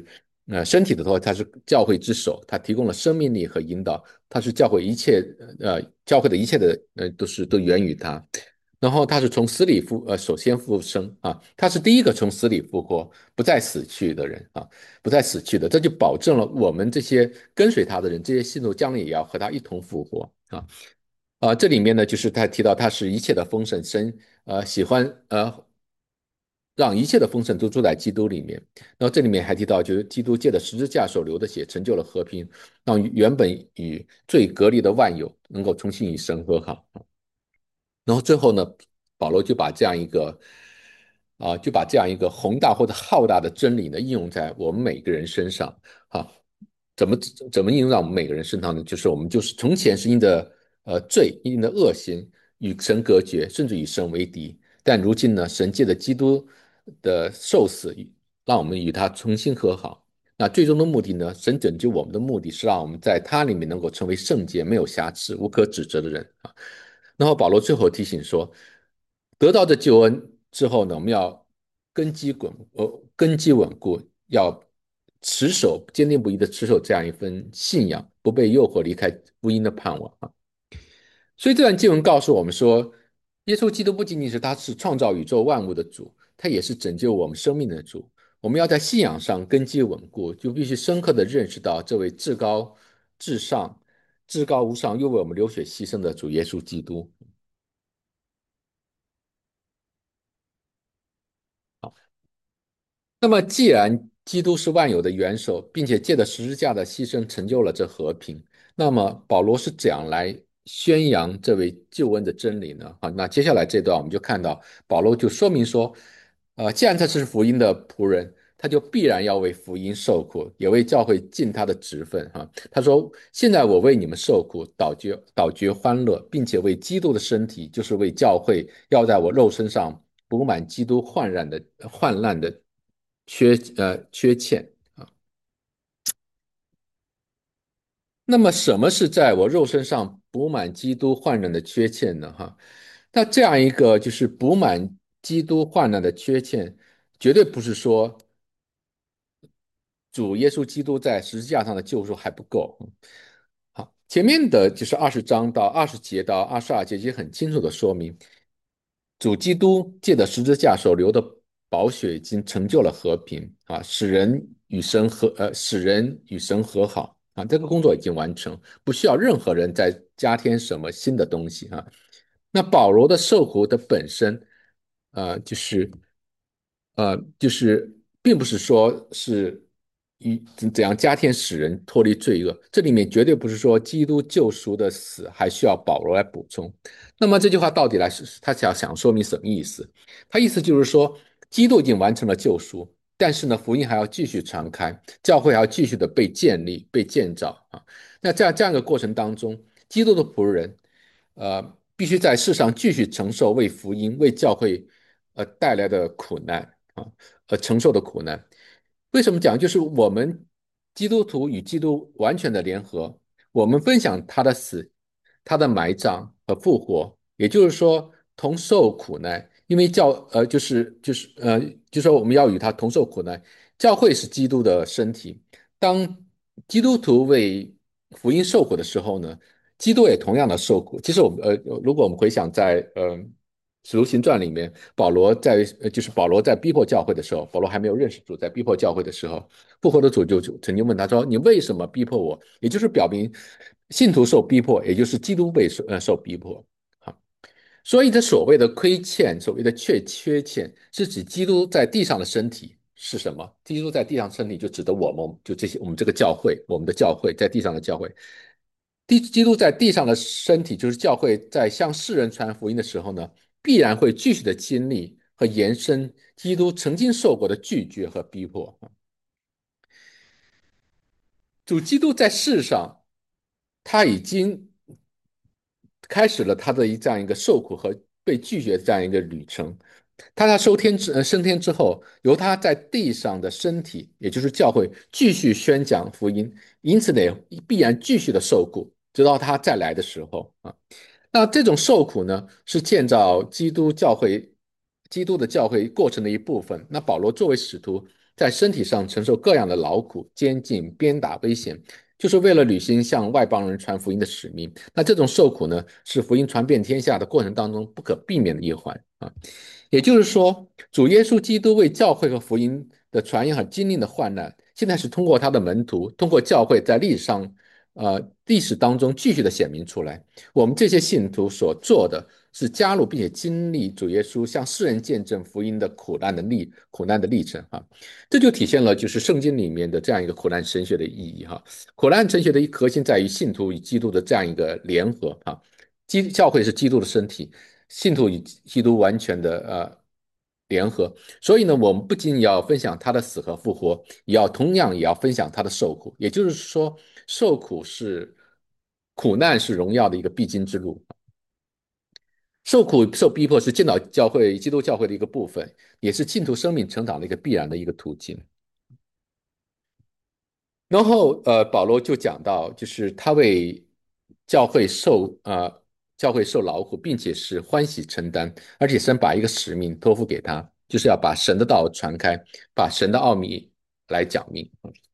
呃，身体的话，它是教会之手，它提供了生命力和引导，它是教会一切，呃，教会的一切的，呃，都是都源于它。然后他是从死里复，呃，首先复生啊，他是第一个从死里复活，不再死去的人啊，不再死去的，这就保证了我们这些跟随他的人，这些信徒将来也要和他一同复活啊。啊，这里面呢，就是他提到他是一切的丰盛，神呃喜欢呃让一切的丰盛都住在基督里面。然后这里面还提到，就是基督借着十字架所流的血，成就了和平，让原本与最隔离的万有能够重新与神和好。然后最后呢，保罗就把这样一个啊，就把这样一个宏大或者浩大的真理呢，应用在我们每个人身上。啊，怎么怎么应用在我们每个人身上呢？就是我们就是从前是因着呃罪，因着恶行与神隔绝，甚至与神为敌。但如今呢，神借着基督的受死，让我们与他重新和好。那最终的目的呢？神拯救我们的目的是让我们在他里面能够成为圣洁、没有瑕疵、无可指责的人啊。然后保罗最后提醒说，得到这救恩之后呢，我们要根基稳呃根基稳固，要持守坚定不移的持守这样一份信仰，不被诱惑离开福音的盼望啊。所以这段经文告诉我们说，耶稣基督不仅仅是他是创造宇宙万物的主，他也是拯救我们生命的主。我们要在信仰上根基稳固，就必须深刻的认识到这位至高至上、至高无上又为我们流血牺牲的主耶稣基督。那么，既然基督是万有的元首，并且借着十字架的牺牲成就了这和平，那么保罗是怎样来宣扬这位救恩的真理呢？啊，那接下来这段我们就看到保罗就说明说，呃，既然他是福音的仆人，他就必然要为福音受苦，也为教会尽他的职分。哈、啊，他说：“现在我为你们受苦，倒觉倒觉欢乐，并且为基督的身体，就是为教会，要在我肉身上补满基督患难的患难的。”缺呃缺欠啊。那么什么是在我肉身上补满基督患难的缺欠呢？哈，那这样一个就是补满基督患难的缺欠，绝对不是说主耶稣基督在十字架上的救赎还不够。好，前面的就是二十章到二十节到二十二节，已经很清楚的说明，主基督借着十字架所流的宝血已经成就了和平啊，使人与神和呃使人与神和好啊，这个工作已经完成，不需要任何人再加添什么新的东西啊。那保罗的受苦的本身，呃，就是呃，就是并不是说是以怎样加添使人脱离罪恶，这里面绝对不是说基督救赎的死还需要保罗来补充。那么这句话到底来是他想想说明什么意思？他意思就是说，基督已经完成了救赎，但是呢，福音还要继续传开，教会还要继续的被建立、被建造啊。那这样这样一个过程当中，基督的仆人，呃，必须在世上继续承受为福音、为教会呃带来的苦难啊，呃承受的苦难。为什么讲？就是我们基督徒与基督完全的联合，我们分享他的死、他的埋葬和复活，也就是说同受苦难。因为教呃就是就是呃就说我们要与他同受苦难。教会是基督的身体，当基督徒为福音受苦的时候呢，基督也同样的受苦。其实我们呃如果我们回想在呃使徒行传里面，保罗在呃就是保罗在逼迫教会的时候，保罗还没有认识主，在逼迫教会的时候，复活的主就曾经问他说：“你为什么逼迫我？”也就是表明信徒受逼迫，也就是基督被受呃受逼迫。好，所以这所谓的亏欠，所谓的缺缺欠，是指基督在地上的身体是什么？基督在地上身体就指的我们，就这些我们这个教会，我们的教会在地上的教会。基基督在地上的身体，就是教会在向世人传福音的时候呢，必然会继续的经历和延伸基督曾经受过的拒绝和逼迫。主基督在世上，他已经开始了他的一这样一个受苦和被拒绝的这样一个旅程。他在收天之呃升天之后，由他在地上的身体，也就是教会，继续宣讲福音，因此呢，必然继续的受苦，直到他再来的时候啊。那这种受苦呢，是建造基督教会、基督的教会过程的一部分。那保罗作为使徒， 在身体上承受各样的劳苦、监禁、鞭打、危险，就是为了履行向外邦人传福音的使命。那这种受苦呢，是福音传遍天下的过程当中不可避免的一环啊。也就是说，主耶稣基督为教会和福音的传扬而经历的患难，现在是通过他的门徒，通过教会在历史上，呃，历史当中继续的显明出来。我们这些信徒所做的是加入并且经历主耶稣向世人见证福音的苦难的历苦难的历程啊，这就体现了就是圣经里面的这样一个苦难神学的意义哈。苦难神学的一核心在于信徒与基督的这样一个联合啊，基教会是基督的身体，信徒与基督完全的呃联合。所以呢，我们不仅要分享他的死和复活，也要同样也要分享他的受苦。也就是说，受苦是苦难是荣耀的一个必经之路。受苦受逼迫是建造教会、基督教会的一个部分，也是信徒生命成长的一个必然的一个途径。然后，呃，保罗就讲到，就是他为教会受呃教会受劳苦，并且是欢喜承担，而且神把一个使命托付给他，就是要把神的道传开，把神的奥秘来讲明。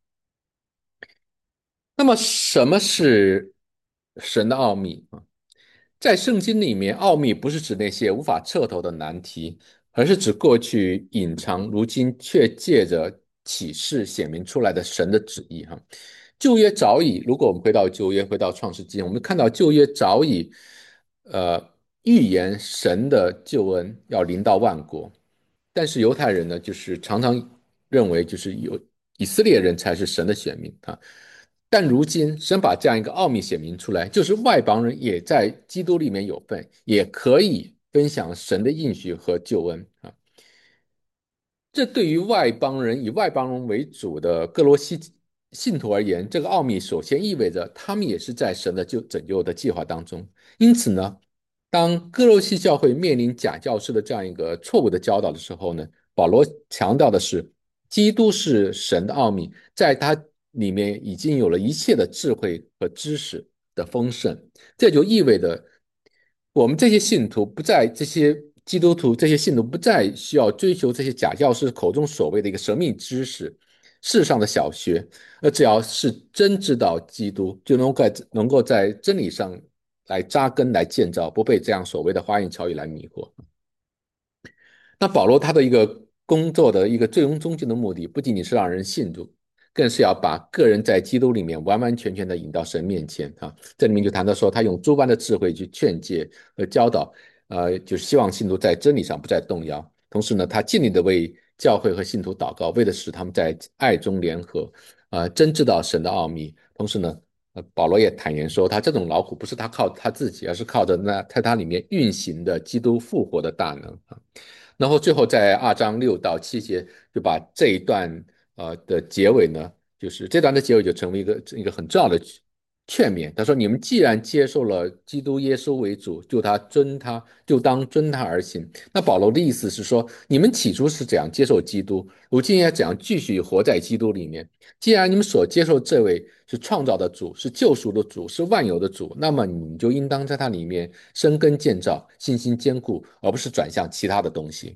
那么，什么是神的奥秘啊？在圣经里面，奥秘不是指那些无法彻头的难题，而是指过去隐藏，如今却借着启示显明出来的神的旨意。哈，旧约早已，如果我们回到旧约，回到创世纪，我们看到旧约早已，呃，预言神的救恩要临到万国，但是犹太人呢，就是常常认为就是有以色列人才是神的选民啊。但如今神把这样一个奥秘显明出来，就是外邦人也在基督里面有份，也可以分享神的应许和救恩啊。这对于外邦人以外邦人为主的各罗西信徒而言，这个奥秘首先意味着他们也是在神的救拯救的计划当中。因此呢，当哥罗西教会面临假教师的这样一个错误的教导的时候呢，保罗强调的是，基督是神的奥秘，在他里面已经有了一切的智慧和知识的丰盛。这就意味着我们这些信徒不在这些基督徒这些信徒不再需要追求这些假教师口中所谓的一个神秘知识、世上的小学，而只要是真知道基督，就能够在能够在真理上来扎根、来建造，不被这样所谓的花言巧语来迷惑。那保罗他的一个工作的一个最终终极的目的，不仅仅是让人信主，更是要把个人在基督里面完完全全的引到神面前啊。这里面就谈到说，他用诸般的智慧去劝诫和教导，呃，就是希望信徒在真理上不再动摇。同时呢，他尽力的为教会和信徒祷告，为的是他们在爱中联合，呃，真知道神的奥秘。同时呢，呃，保罗也坦言说，他这种劳苦不是他靠他自己，而是靠着那在他里面运行的基督复活的大能啊。然后最后在二章六到七节就把这一段呃的结尾呢，就是这段的结尾就成为一个一个很重要的劝勉。他说：“你们既然接受了基督耶稣为主，就他遵他，就当遵他而行。”那保罗的意思是说，你们起初是怎样接受基督，如今也怎样继续活在基督里面。既然你们所接受这位是创造的主，是救赎的主，是万有的主，那么你就应当在他里面生根建造，信心坚固，而不是转向其他的东西。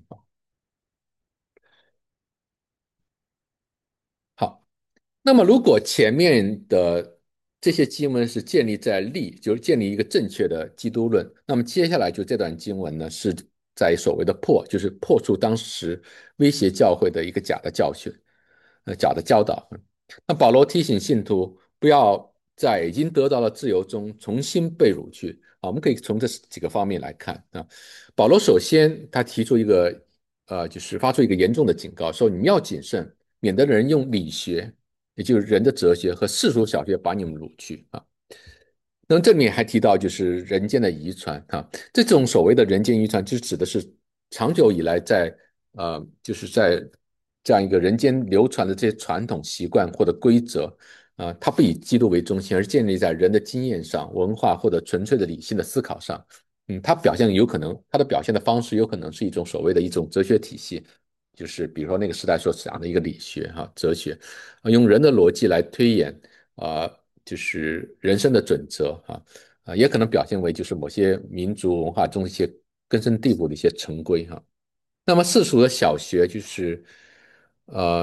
好，那么如果前面的这些经文是建立在立，就是建立一个正确的基督论，那么接下来就这段经文呢，是在所谓的破，就是破除当时威胁教会的一个假的教训，呃，假的教导。那保罗提醒信徒不要在已经得到了自由中重新被掳去啊。我们可以从这几个方面来看啊。保罗首先他提出一个呃，就是发出一个严重的警告，说你们要谨慎，免得人用理学，也就是人的哲学和世俗小学把你们掳去啊。那么这里面还提到就是人间的遗传啊，这种所谓的人间遗传，就指的是长久以来在呃，就是在这样一个人间流传的这些传统习惯或者规则啊，它不以基督为中心，而是建立在人的经验上、文化或者纯粹的理性的思考上。嗯，它表现有可能，它的表现的方式有可能是一种所谓的一种哲学体系，就是比如说那个时代所讲的一个理学哈、哲学，用人的逻辑来推演啊、呃就是人生的准则啊啊，也可能表现为就是某些民族文化中一些根深蒂固的一些成规哈。那么世俗的小学就是呃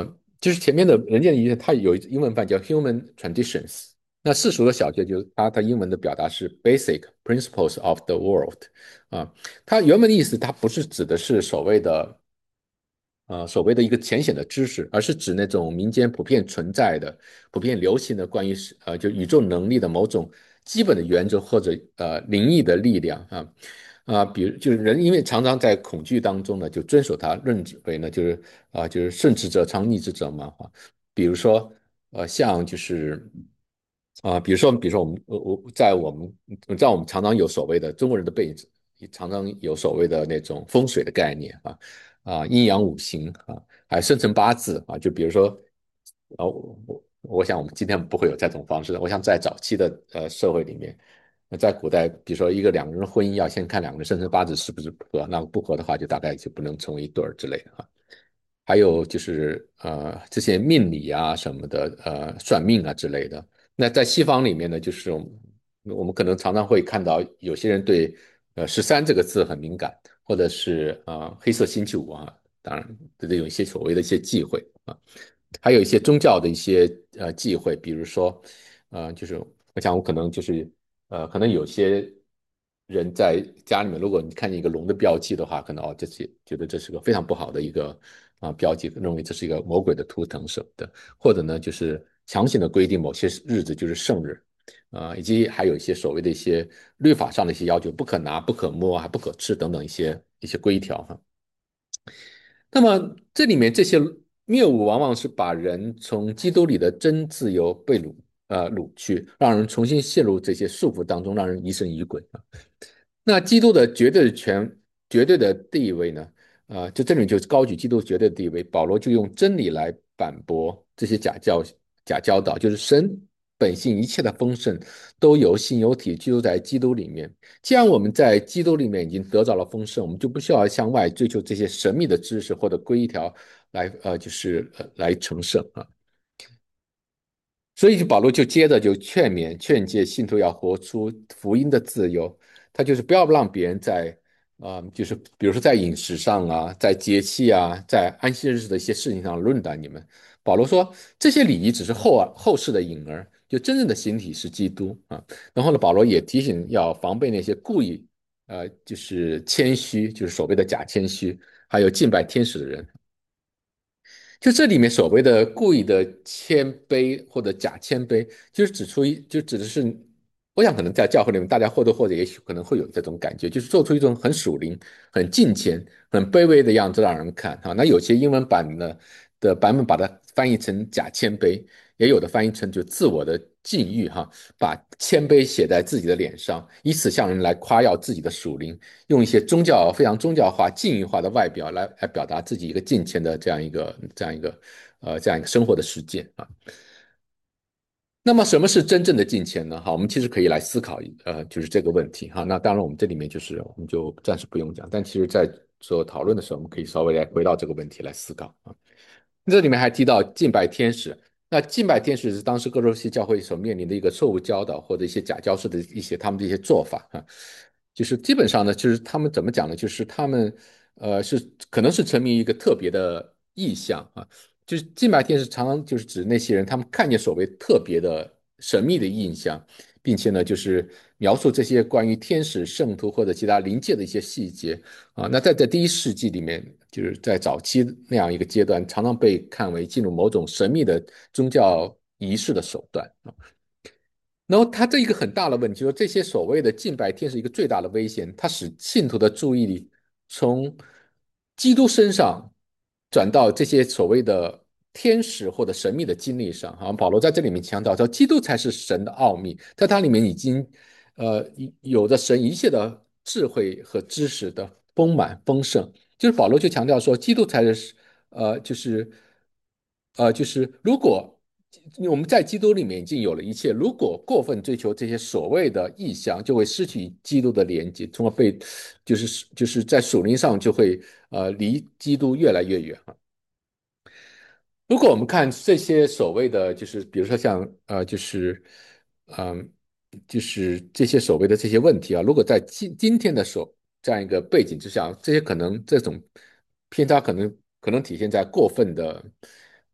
就是前面的人间的一切，它有英文版叫 human traditions。那世俗的小节就是它它英文的表达是 basic principles of the world 啊，它原文的意思它不是指的是所谓的呃所谓的一个浅显的知识，而是指那种民间普遍存在的、普遍流行的关于呃就宇宙能力的某种基本的原则或者呃灵异的力量啊。啊，比如就是人，因为常常在恐惧当中呢，就遵守他认为呢，就是啊，就是顺之则昌，逆之则亡啊。比如说，呃，像就是啊，比如说，比如说我们我我在我们在我们常常有所谓的中国人的背景，常常有所谓的那种风水的概念啊啊，阴阳五行啊，还有生辰八字啊，就比如说，啊，我我我想我们今天不会有这种方式的。我想在早期的呃社会里面，那在古代，比如说一个两个人的婚姻要先看两个人生辰八字是不是合，那不合的话就大概就不能成为一对儿之类的啊。还有就是呃这些命理啊什么的，呃算命啊之类的。那在西方里面呢，就是我们我们可能常常会看到有些人对呃十三这个字很敏感，或者是呃黑色星期五啊，当然的这种一些所谓的一些忌讳啊，还有一些宗教的一些呃忌讳，比如说呃就是我想我可能就是呃可能有些人在家里面，如果你看见一个龙的标记的话，可能哦这是觉得这是个非常不好的一个啊、标记，认为这是一个魔鬼的图腾什么的。或者呢，就是强行的规定某些日子就是圣日，啊、以及还有一些所谓的一些律法上的一些要求，不可拿、不可摸、还不可吃等等一些一些规条哈。那么这里面这些谬误，往往是把人从基督里的真自由被掳呃掳去，让人重新陷入这些束缚当中，让人疑神疑鬼啊。那基督的绝对的权、绝对的地位呢？啊、就这里就是高举基督绝对的地位。保罗就用真理来反驳这些假教、假教导，就是神本性一切的丰盛都有形有体居住在基督里面。既然我们在基督里面已经得到了丰盛，我们就不需要向外追求这些神秘的知识或者规条来呃，就是呃来成圣啊。所以保罗就接着就劝勉、劝诫信徒要活出福音的自由，他就是不要让别人在啊、呃就是比如说在饮食上啊，在节气啊，在安息日的一些事情上论断你们。保罗说这些礼仪只是后啊后世的影儿，就真正的形体是基督啊。然后呢，保罗也提醒要防备那些故意呃就是谦虚，就是所谓的假谦虚，还有敬拜天使的人。就这里面所谓的故意的谦卑或者假谦卑，就是指出一，就指的是，我想可能在教会里面，大家或多或少也许可能会有这种感觉，就是做出一种很属灵、很敬虔、很卑微的样子让人看啊。那有些英文版的的版本把它翻译成假谦卑，也有的翻译成就自我的禁欲哈，把谦卑写在自己的脸上，以此向人来夸耀自己的属灵。用一些宗教非常宗教化、禁欲化的外表来来表达自己一个敬虔的这样一个这样一个呃这样一个生活的实践啊。那么什么是真正的金钱呢？好，我们其实可以来思考呃，就是这个问题哈。那当然，我们这里面就是我们就暂时不用讲，但其实在做讨论的时候，我们可以稍微来回到这个问题来思考啊。这里面还提到敬拜天使，那敬拜天使是当时各州西教会所面临的一个错误教导或者一些假教师的一些他们的一些做法啊，就是基本上呢，就是他们怎么讲呢？就是他们呃是可能是沉迷于一个特别的意象啊，就是敬拜天使常常就是指那些人，他们看见所谓特别的神秘的印象，并且呢，就是描述这些关于天使、圣徒或者其他灵界的一些细节啊。那在在第一世纪里面，就是在早期那样一个阶段，常常被看为进入某种神秘的宗教仪式的手段啊。然后它这一个很大的问题，就是说这些所谓的敬拜天是一个最大的危险，它使信徒的注意力从基督身上转到这些所谓的天使或者神秘的经历上。好像保罗在这里面强调说，基督才是神的奥秘，在它里面已经呃有着神一切的智慧和知识的丰满丰盛。就是保罗就强调说，基督才是呃就是呃就是如果我们在基督里面已经有了一切，如果过分追求这些所谓的意象，就会失去基督的连接，从而被就是就是在属灵上就会呃离基督越来越远啊。如果我们看这些所谓的，就是比如说像呃，就是嗯，就是这些所谓的这些问题啊，如果在今今天的所这样一个背景之下，这些可能这种偏差可能可能体现在过分的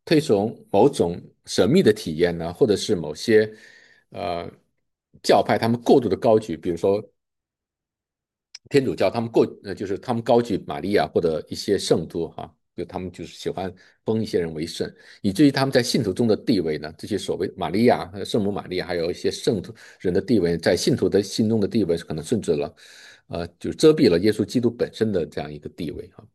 推崇某种神秘的体验呢，或者是某些呃教派他们过度的高举，比如说天主教他们过呃就是他们高举玛利亚或者一些圣徒哈，就他们就是喜欢封一些人为圣，以至于他们在信徒中的地位呢，这些所谓玛利亚、圣母玛利亚，还有一些圣徒人的地位，在信徒的心中的地位，可能甚至了，呃，就遮蔽了耶稣基督本身的这样一个地位哈。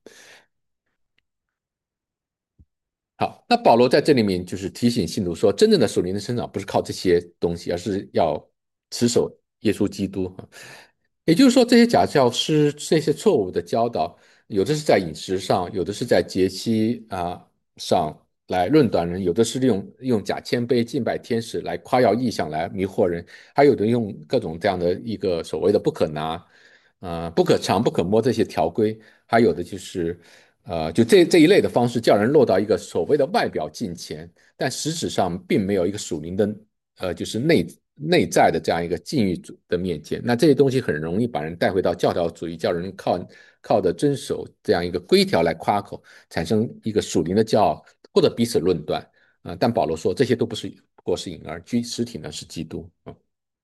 好，那保罗在这里面就是提醒信徒说，真正的属灵的生长不是靠这些东西，而是要持守耶稣基督哈。也就是说，这些假教师这些错误的教导，有的是在饮食上，有的是在节期啊上来论断人，有的是利用用假谦卑敬拜天使来夸耀异象来迷惑人，还有的用各种这样的一个所谓的不可拿。呃，不可尝、不可摸这些条规，还有的就是，呃，就这这一类的方式，叫人落到一个所谓的外表敬虔，但实质上并没有一个属灵的，呃，就是内内在的这样一个境遇主的面前。那这些东西很容易把人带回到教条主义，叫人靠靠的遵守这样一个规条来夸口，产生一个属灵的骄傲，或者彼此论断。啊、呃但保罗说这些都不是不过是影儿，居实体呢是基督。啊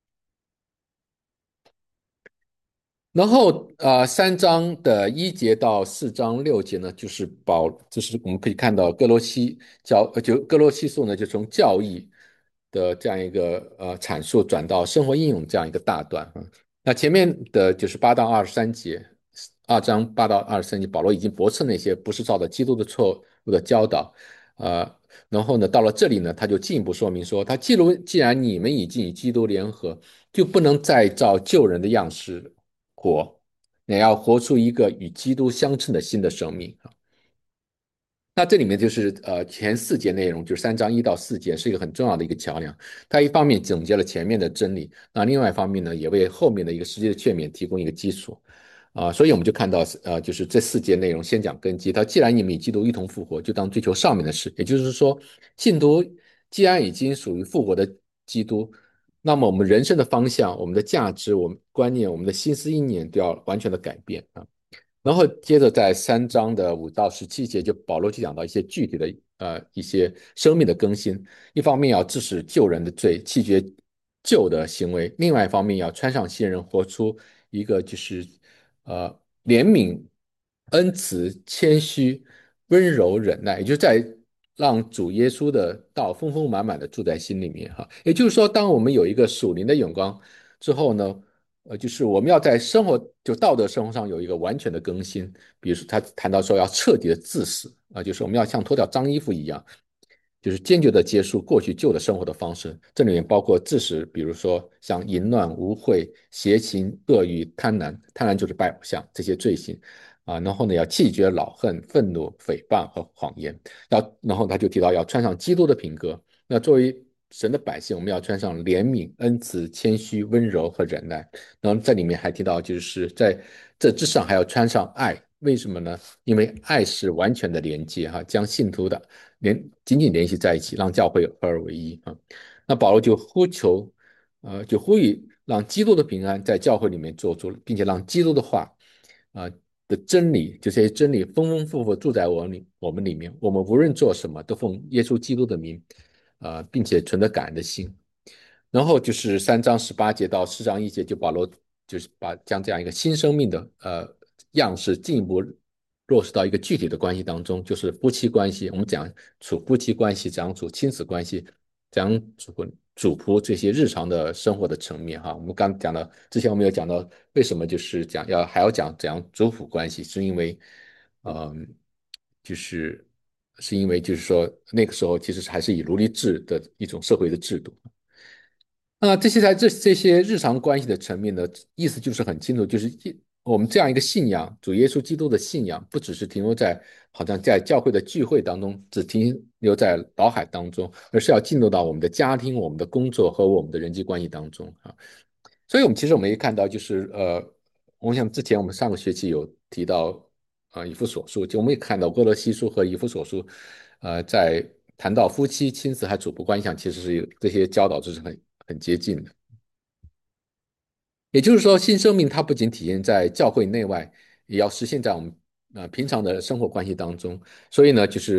然后呃，三章的一节到四章六节呢，就是保，就是我们可以看到哥罗西教，呃就哥罗西书呢，就从教义的这样一个呃阐述转到生活应用这样一个大段啊。那前面的就是八到二十三节，二章八到二十三节，保罗已经驳斥那些不是照着基督的错误的教导，呃，然后呢，到了这里呢，他就进一步说明说，他既如既然你们已经与基督联合，就不能再照旧人的样式活，也要活出一个与基督相称的新的生命。那这里面就是呃前四节内容，就是三章一到四节是一个很重要的一个桥梁。它一方面总结了前面的真理，那另外一方面呢，也为后面的一个实际的劝勉提供一个基础。啊、呃所以我们就看到，呃，就是这四节内容先讲根基。他既然你们与基督一同复活，就当追求上面的事。也就是说，信徒既然已经属于复活的基督，那么我们人生的方向、我们的价值、我们观念、我们的心思意念都要完全的改变啊。然后接着在三章的五到十七节，就保罗就讲到一些具体的呃一些生命的更新，一方面要致使旧人的罪，弃绝旧的行为；另外一方面要穿上新人，活出一个就是呃怜悯、恩慈、谦虚、温柔、忍耐，也就是在让主耶稣的道丰丰满满的住在心里面哈。也就是说，当我们有一个属灵的眼光之后呢，呃，就是我们要在生活就道德生活上有一个完全的更新。比如说，他谈到说要彻底的致死啊，就是我们要像脱掉脏衣服一样，就是坚决的结束过去旧的生活的方式。这里面包括致死，比如说像淫乱、污秽、邪情、恶欲、贪婪，贪婪就是拜偶像这些罪行啊。然后呢，要弃绝老恨、愤怒、诽谤和谎言。要，然后他就提到要穿上基督的品格。那作为神的百姓，我们要穿上怜悯、恩慈、谦虚、温柔和忍耐。然后在里面还提到，就是在这之上还要穿上爱。为什么呢？因为爱是完全的连接，哈，将信徒的连紧紧联系在一起，让教会合而为一啊。那保罗就呼求，呃，就呼吁让基督的平安在教会里面做主，并且让基督的话，啊、呃的真理，就这些真理丰丰富富住在我们里我们里面。我们无论做什么，都奉耶稣基督的名，啊、呃并且存着感恩的心。然后就是三章十八节到四章一节，就保罗就是把将这样一个新生命的呃样式进一步落实到一个具体的关系当中，就是夫妻关系。我们讲处夫妻关系，讲处亲子关系，讲主主仆这些日常的生活的层面哈。我们刚讲到，之前我们有讲到为什么就是讲要还要讲怎样主仆关系，是因为嗯、呃就是是因为就是说那个时候其实还是以奴隶制的一种社会的制度。那这些在这这些日常关系的层面呢，意思就是很清楚，就是一我们这样一个信仰，主耶稣基督的信仰，不只是停留在好像在教会的聚会当中，只停留在脑海当中，而是要进入到我们的家庭、我们的工作和我们的人际关系当中啊。所以，我们其实我们也看到，就是呃，我想之前我们上个学期有提到，呃，以弗所书，就我们也看到哥罗西书和以弗所书，呃，在谈到夫妻、亲子还主仆关系上，其实是有这些教导，这是很很接近的。也就是说，新生命它不仅体现在教会内外，也要实现在我们呃平常的生活关系当中。所以呢，就是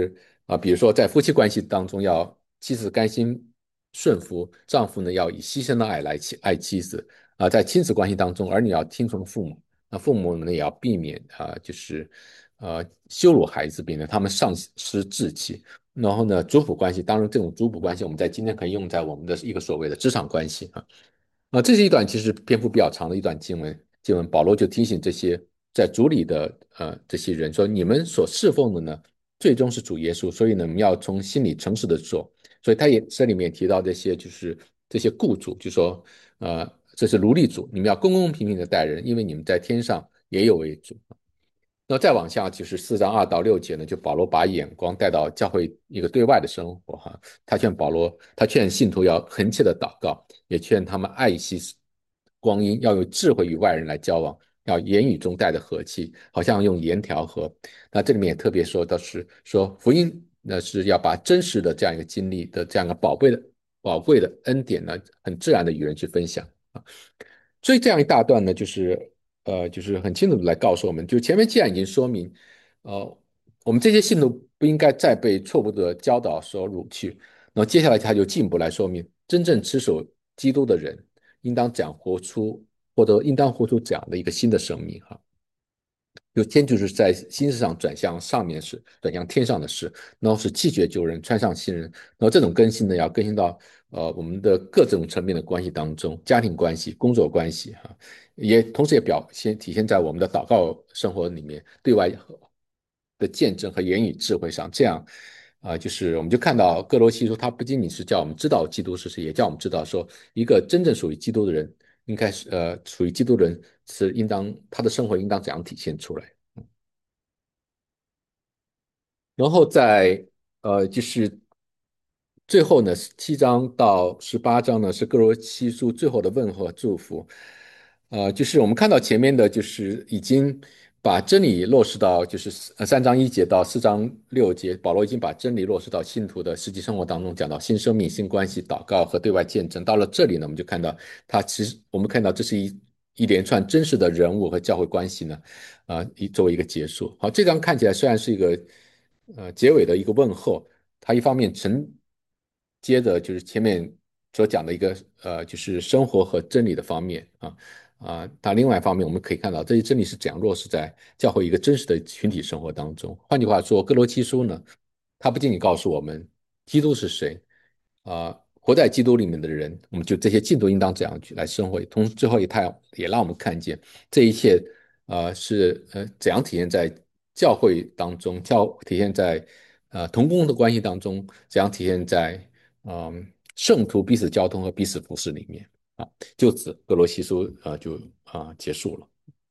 啊，比如说在夫妻关系当中要妻子甘心顺服，丈夫呢要以牺牲的爱来妻爱妻子啊，在亲子关系当中，儿女要听从父母，那父母呢也要避免啊，就是呃羞辱孩子，避免他们丧失志气。然后呢，主仆关系，当然这种主仆关系，我们在今天可以用在我们的一个所谓的职场关系啊。啊，这是一段其实篇幅比较长的一段经文。经文保罗就提醒这些在主里的呃这些人说，你们所侍奉的呢，最终是主耶稣，所以呢，我们要从心里诚实的做。所以他也这里面提到这些就是这些雇主，就说呃这是奴隶主，你们要公公平平的待人，因为你们在天上也有为主。那再往下就是四章二到六节呢，就保罗把眼光带到教会一个对外的生活哈，他劝保罗，他劝信徒要恳切的祷告，也劝他们爱惜光阴，要有智慧与外人来交往，要言语中带着和气，好像用盐调和。那这里面也特别说到是说福音，那是要把真实的这样一个经历的这样一个宝贵的宝贵的恩典呢，很自然的与人去分享啊。所以这样一大段呢，就是呃，就是很清楚的来告诉我们，就前面既然已经说明，呃，我们这些信徒不应该再被错误的教导所掳去，那么接下来他就进一步来说明，真正持守基督的人，应当讲活出或者应当活出这样的一个新的生命哈。就天就是在心事上转向上面的事，转向天上的事，然后是弃绝旧人，穿上新人。然后这种更新呢，要更新到呃我们的各种层面的关系当中，家庭关系、工作关系哈，也同时也表现体现在我们的祷告生活里面，对外的见证和言语智慧上。这样啊、呃就是我们就看到哥罗西书，他不仅仅是叫我们知道基督是谁，也叫我们知道说，一个真正属于基督的人，应该是呃属于基督的人是应当他的生活应当怎样体现出来。然后在呃，就是最后呢，七章到十八章呢是哥罗西书最后的问候和祝福。呃，就是我们看到前面的，就是已经把真理落实到，就是呃三章一节到四章六节，保罗已经把真理落实到信徒的实际生活当中，讲到新生命、新关系、祷告和对外见证。到了这里呢，我们就看到他其实我们看到这是一一连串真实的人物和教会关系呢，啊、呃，一作为一个结束。好，这章看起来虽然是一个呃结尾的一个问候，它一方面承接着就是前面所讲的一个呃，就是生活和真理的方面啊啊，但另外一方面我们可以看到这些真理是怎样落实在教会一个真实的群体生活当中。换句话说，哥罗西书呢，它不仅仅告诉我们基督是谁啊，活在基督里面的人，我们就这些信徒应当怎样去来生活，同时最后一太也让我们看见这一切呃是呃怎样体现在教会当中，教体现在呃同工的关系当中，怎样体现在嗯圣徒彼此交通和彼此服侍里面啊。就此，哥罗西书呃就啊、呃结束了。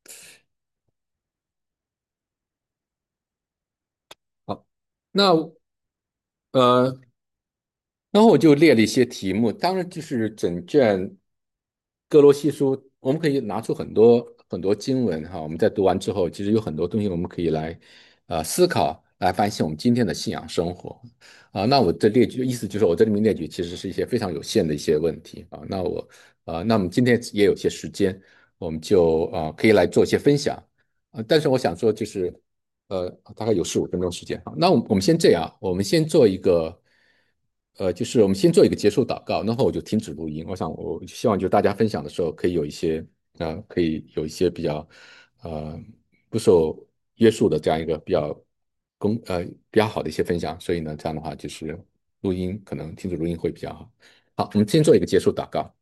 好，那呃然后我就列了一些题目，当然就是整卷哥罗西书，我们可以拿出很多很多经文哈，我们在读完之后，其实有很多东西我们可以来呃思考，来反省我们今天的信仰生活啊。那我的列举意思就是，我这里面列举其实是一些非常有限的一些问题啊。那我呃，那么今天也有些时间，我们就呃可以来做一些分享啊。但是我想说，就是呃大概有十五分钟时间啊。那我们我们先这样，我们先做一个。呃，就是我们先做一个结束祷告，然后我就停止录音。我想，我希望就大家分享的时候可以有一些呃，可以有一些比较呃不受约束的这样一个比较公呃比较好的一些分享。所以呢，这样的话就是录音可能停止录音会比较好。好，我们先做一个结束祷告。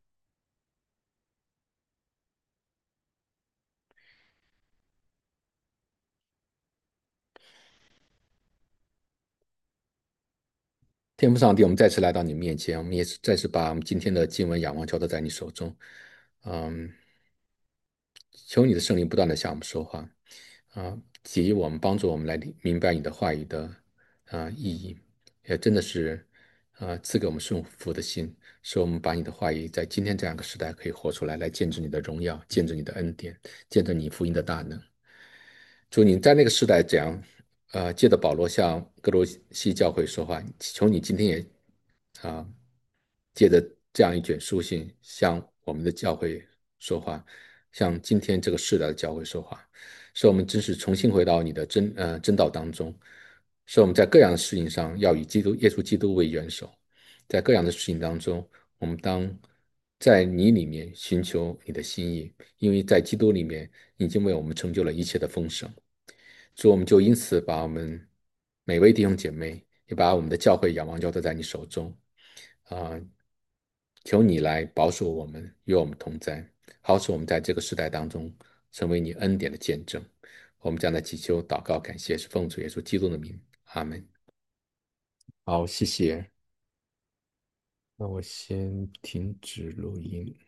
天父上帝，我们再次来到你面前，我们也是再次把我们今天的经文仰望交托在你手中。嗯，求你的圣灵不断的向我们说话，啊，给予我们帮助我们来明白你的话语的啊意义，也真的是啊赐给我们顺服的心，使我们把你的话语在今天这样一个时代可以活出来，来见证你的荣耀，见证你的恩典，见证你福音的大能。主，你在那个时代怎样？呃，借着保罗向哥罗西教会说话，求你今天也啊、借着这样一卷书信向我们的教会说话，向今天这个世代的教会说话，使我们真是重新回到你的真呃真道当中， 使我们在各样的事情上要以基督耶稣基督为元首，在各样的事情当中，我们当在你里面寻求你的心意，因为在基督里面你已经为我们成就了一切的丰盛。所以我们就因此把我们每位弟兄姐妹，也把我们的教会仰望交托在你手中，啊、呃求你来保守我们，与我们同在，好使我们在这个时代当中成为你恩典的见证。我们将来祈求、祷告、感谢，是奉主耶稣基督的名，阿门。好，谢谢。那我先停止录音。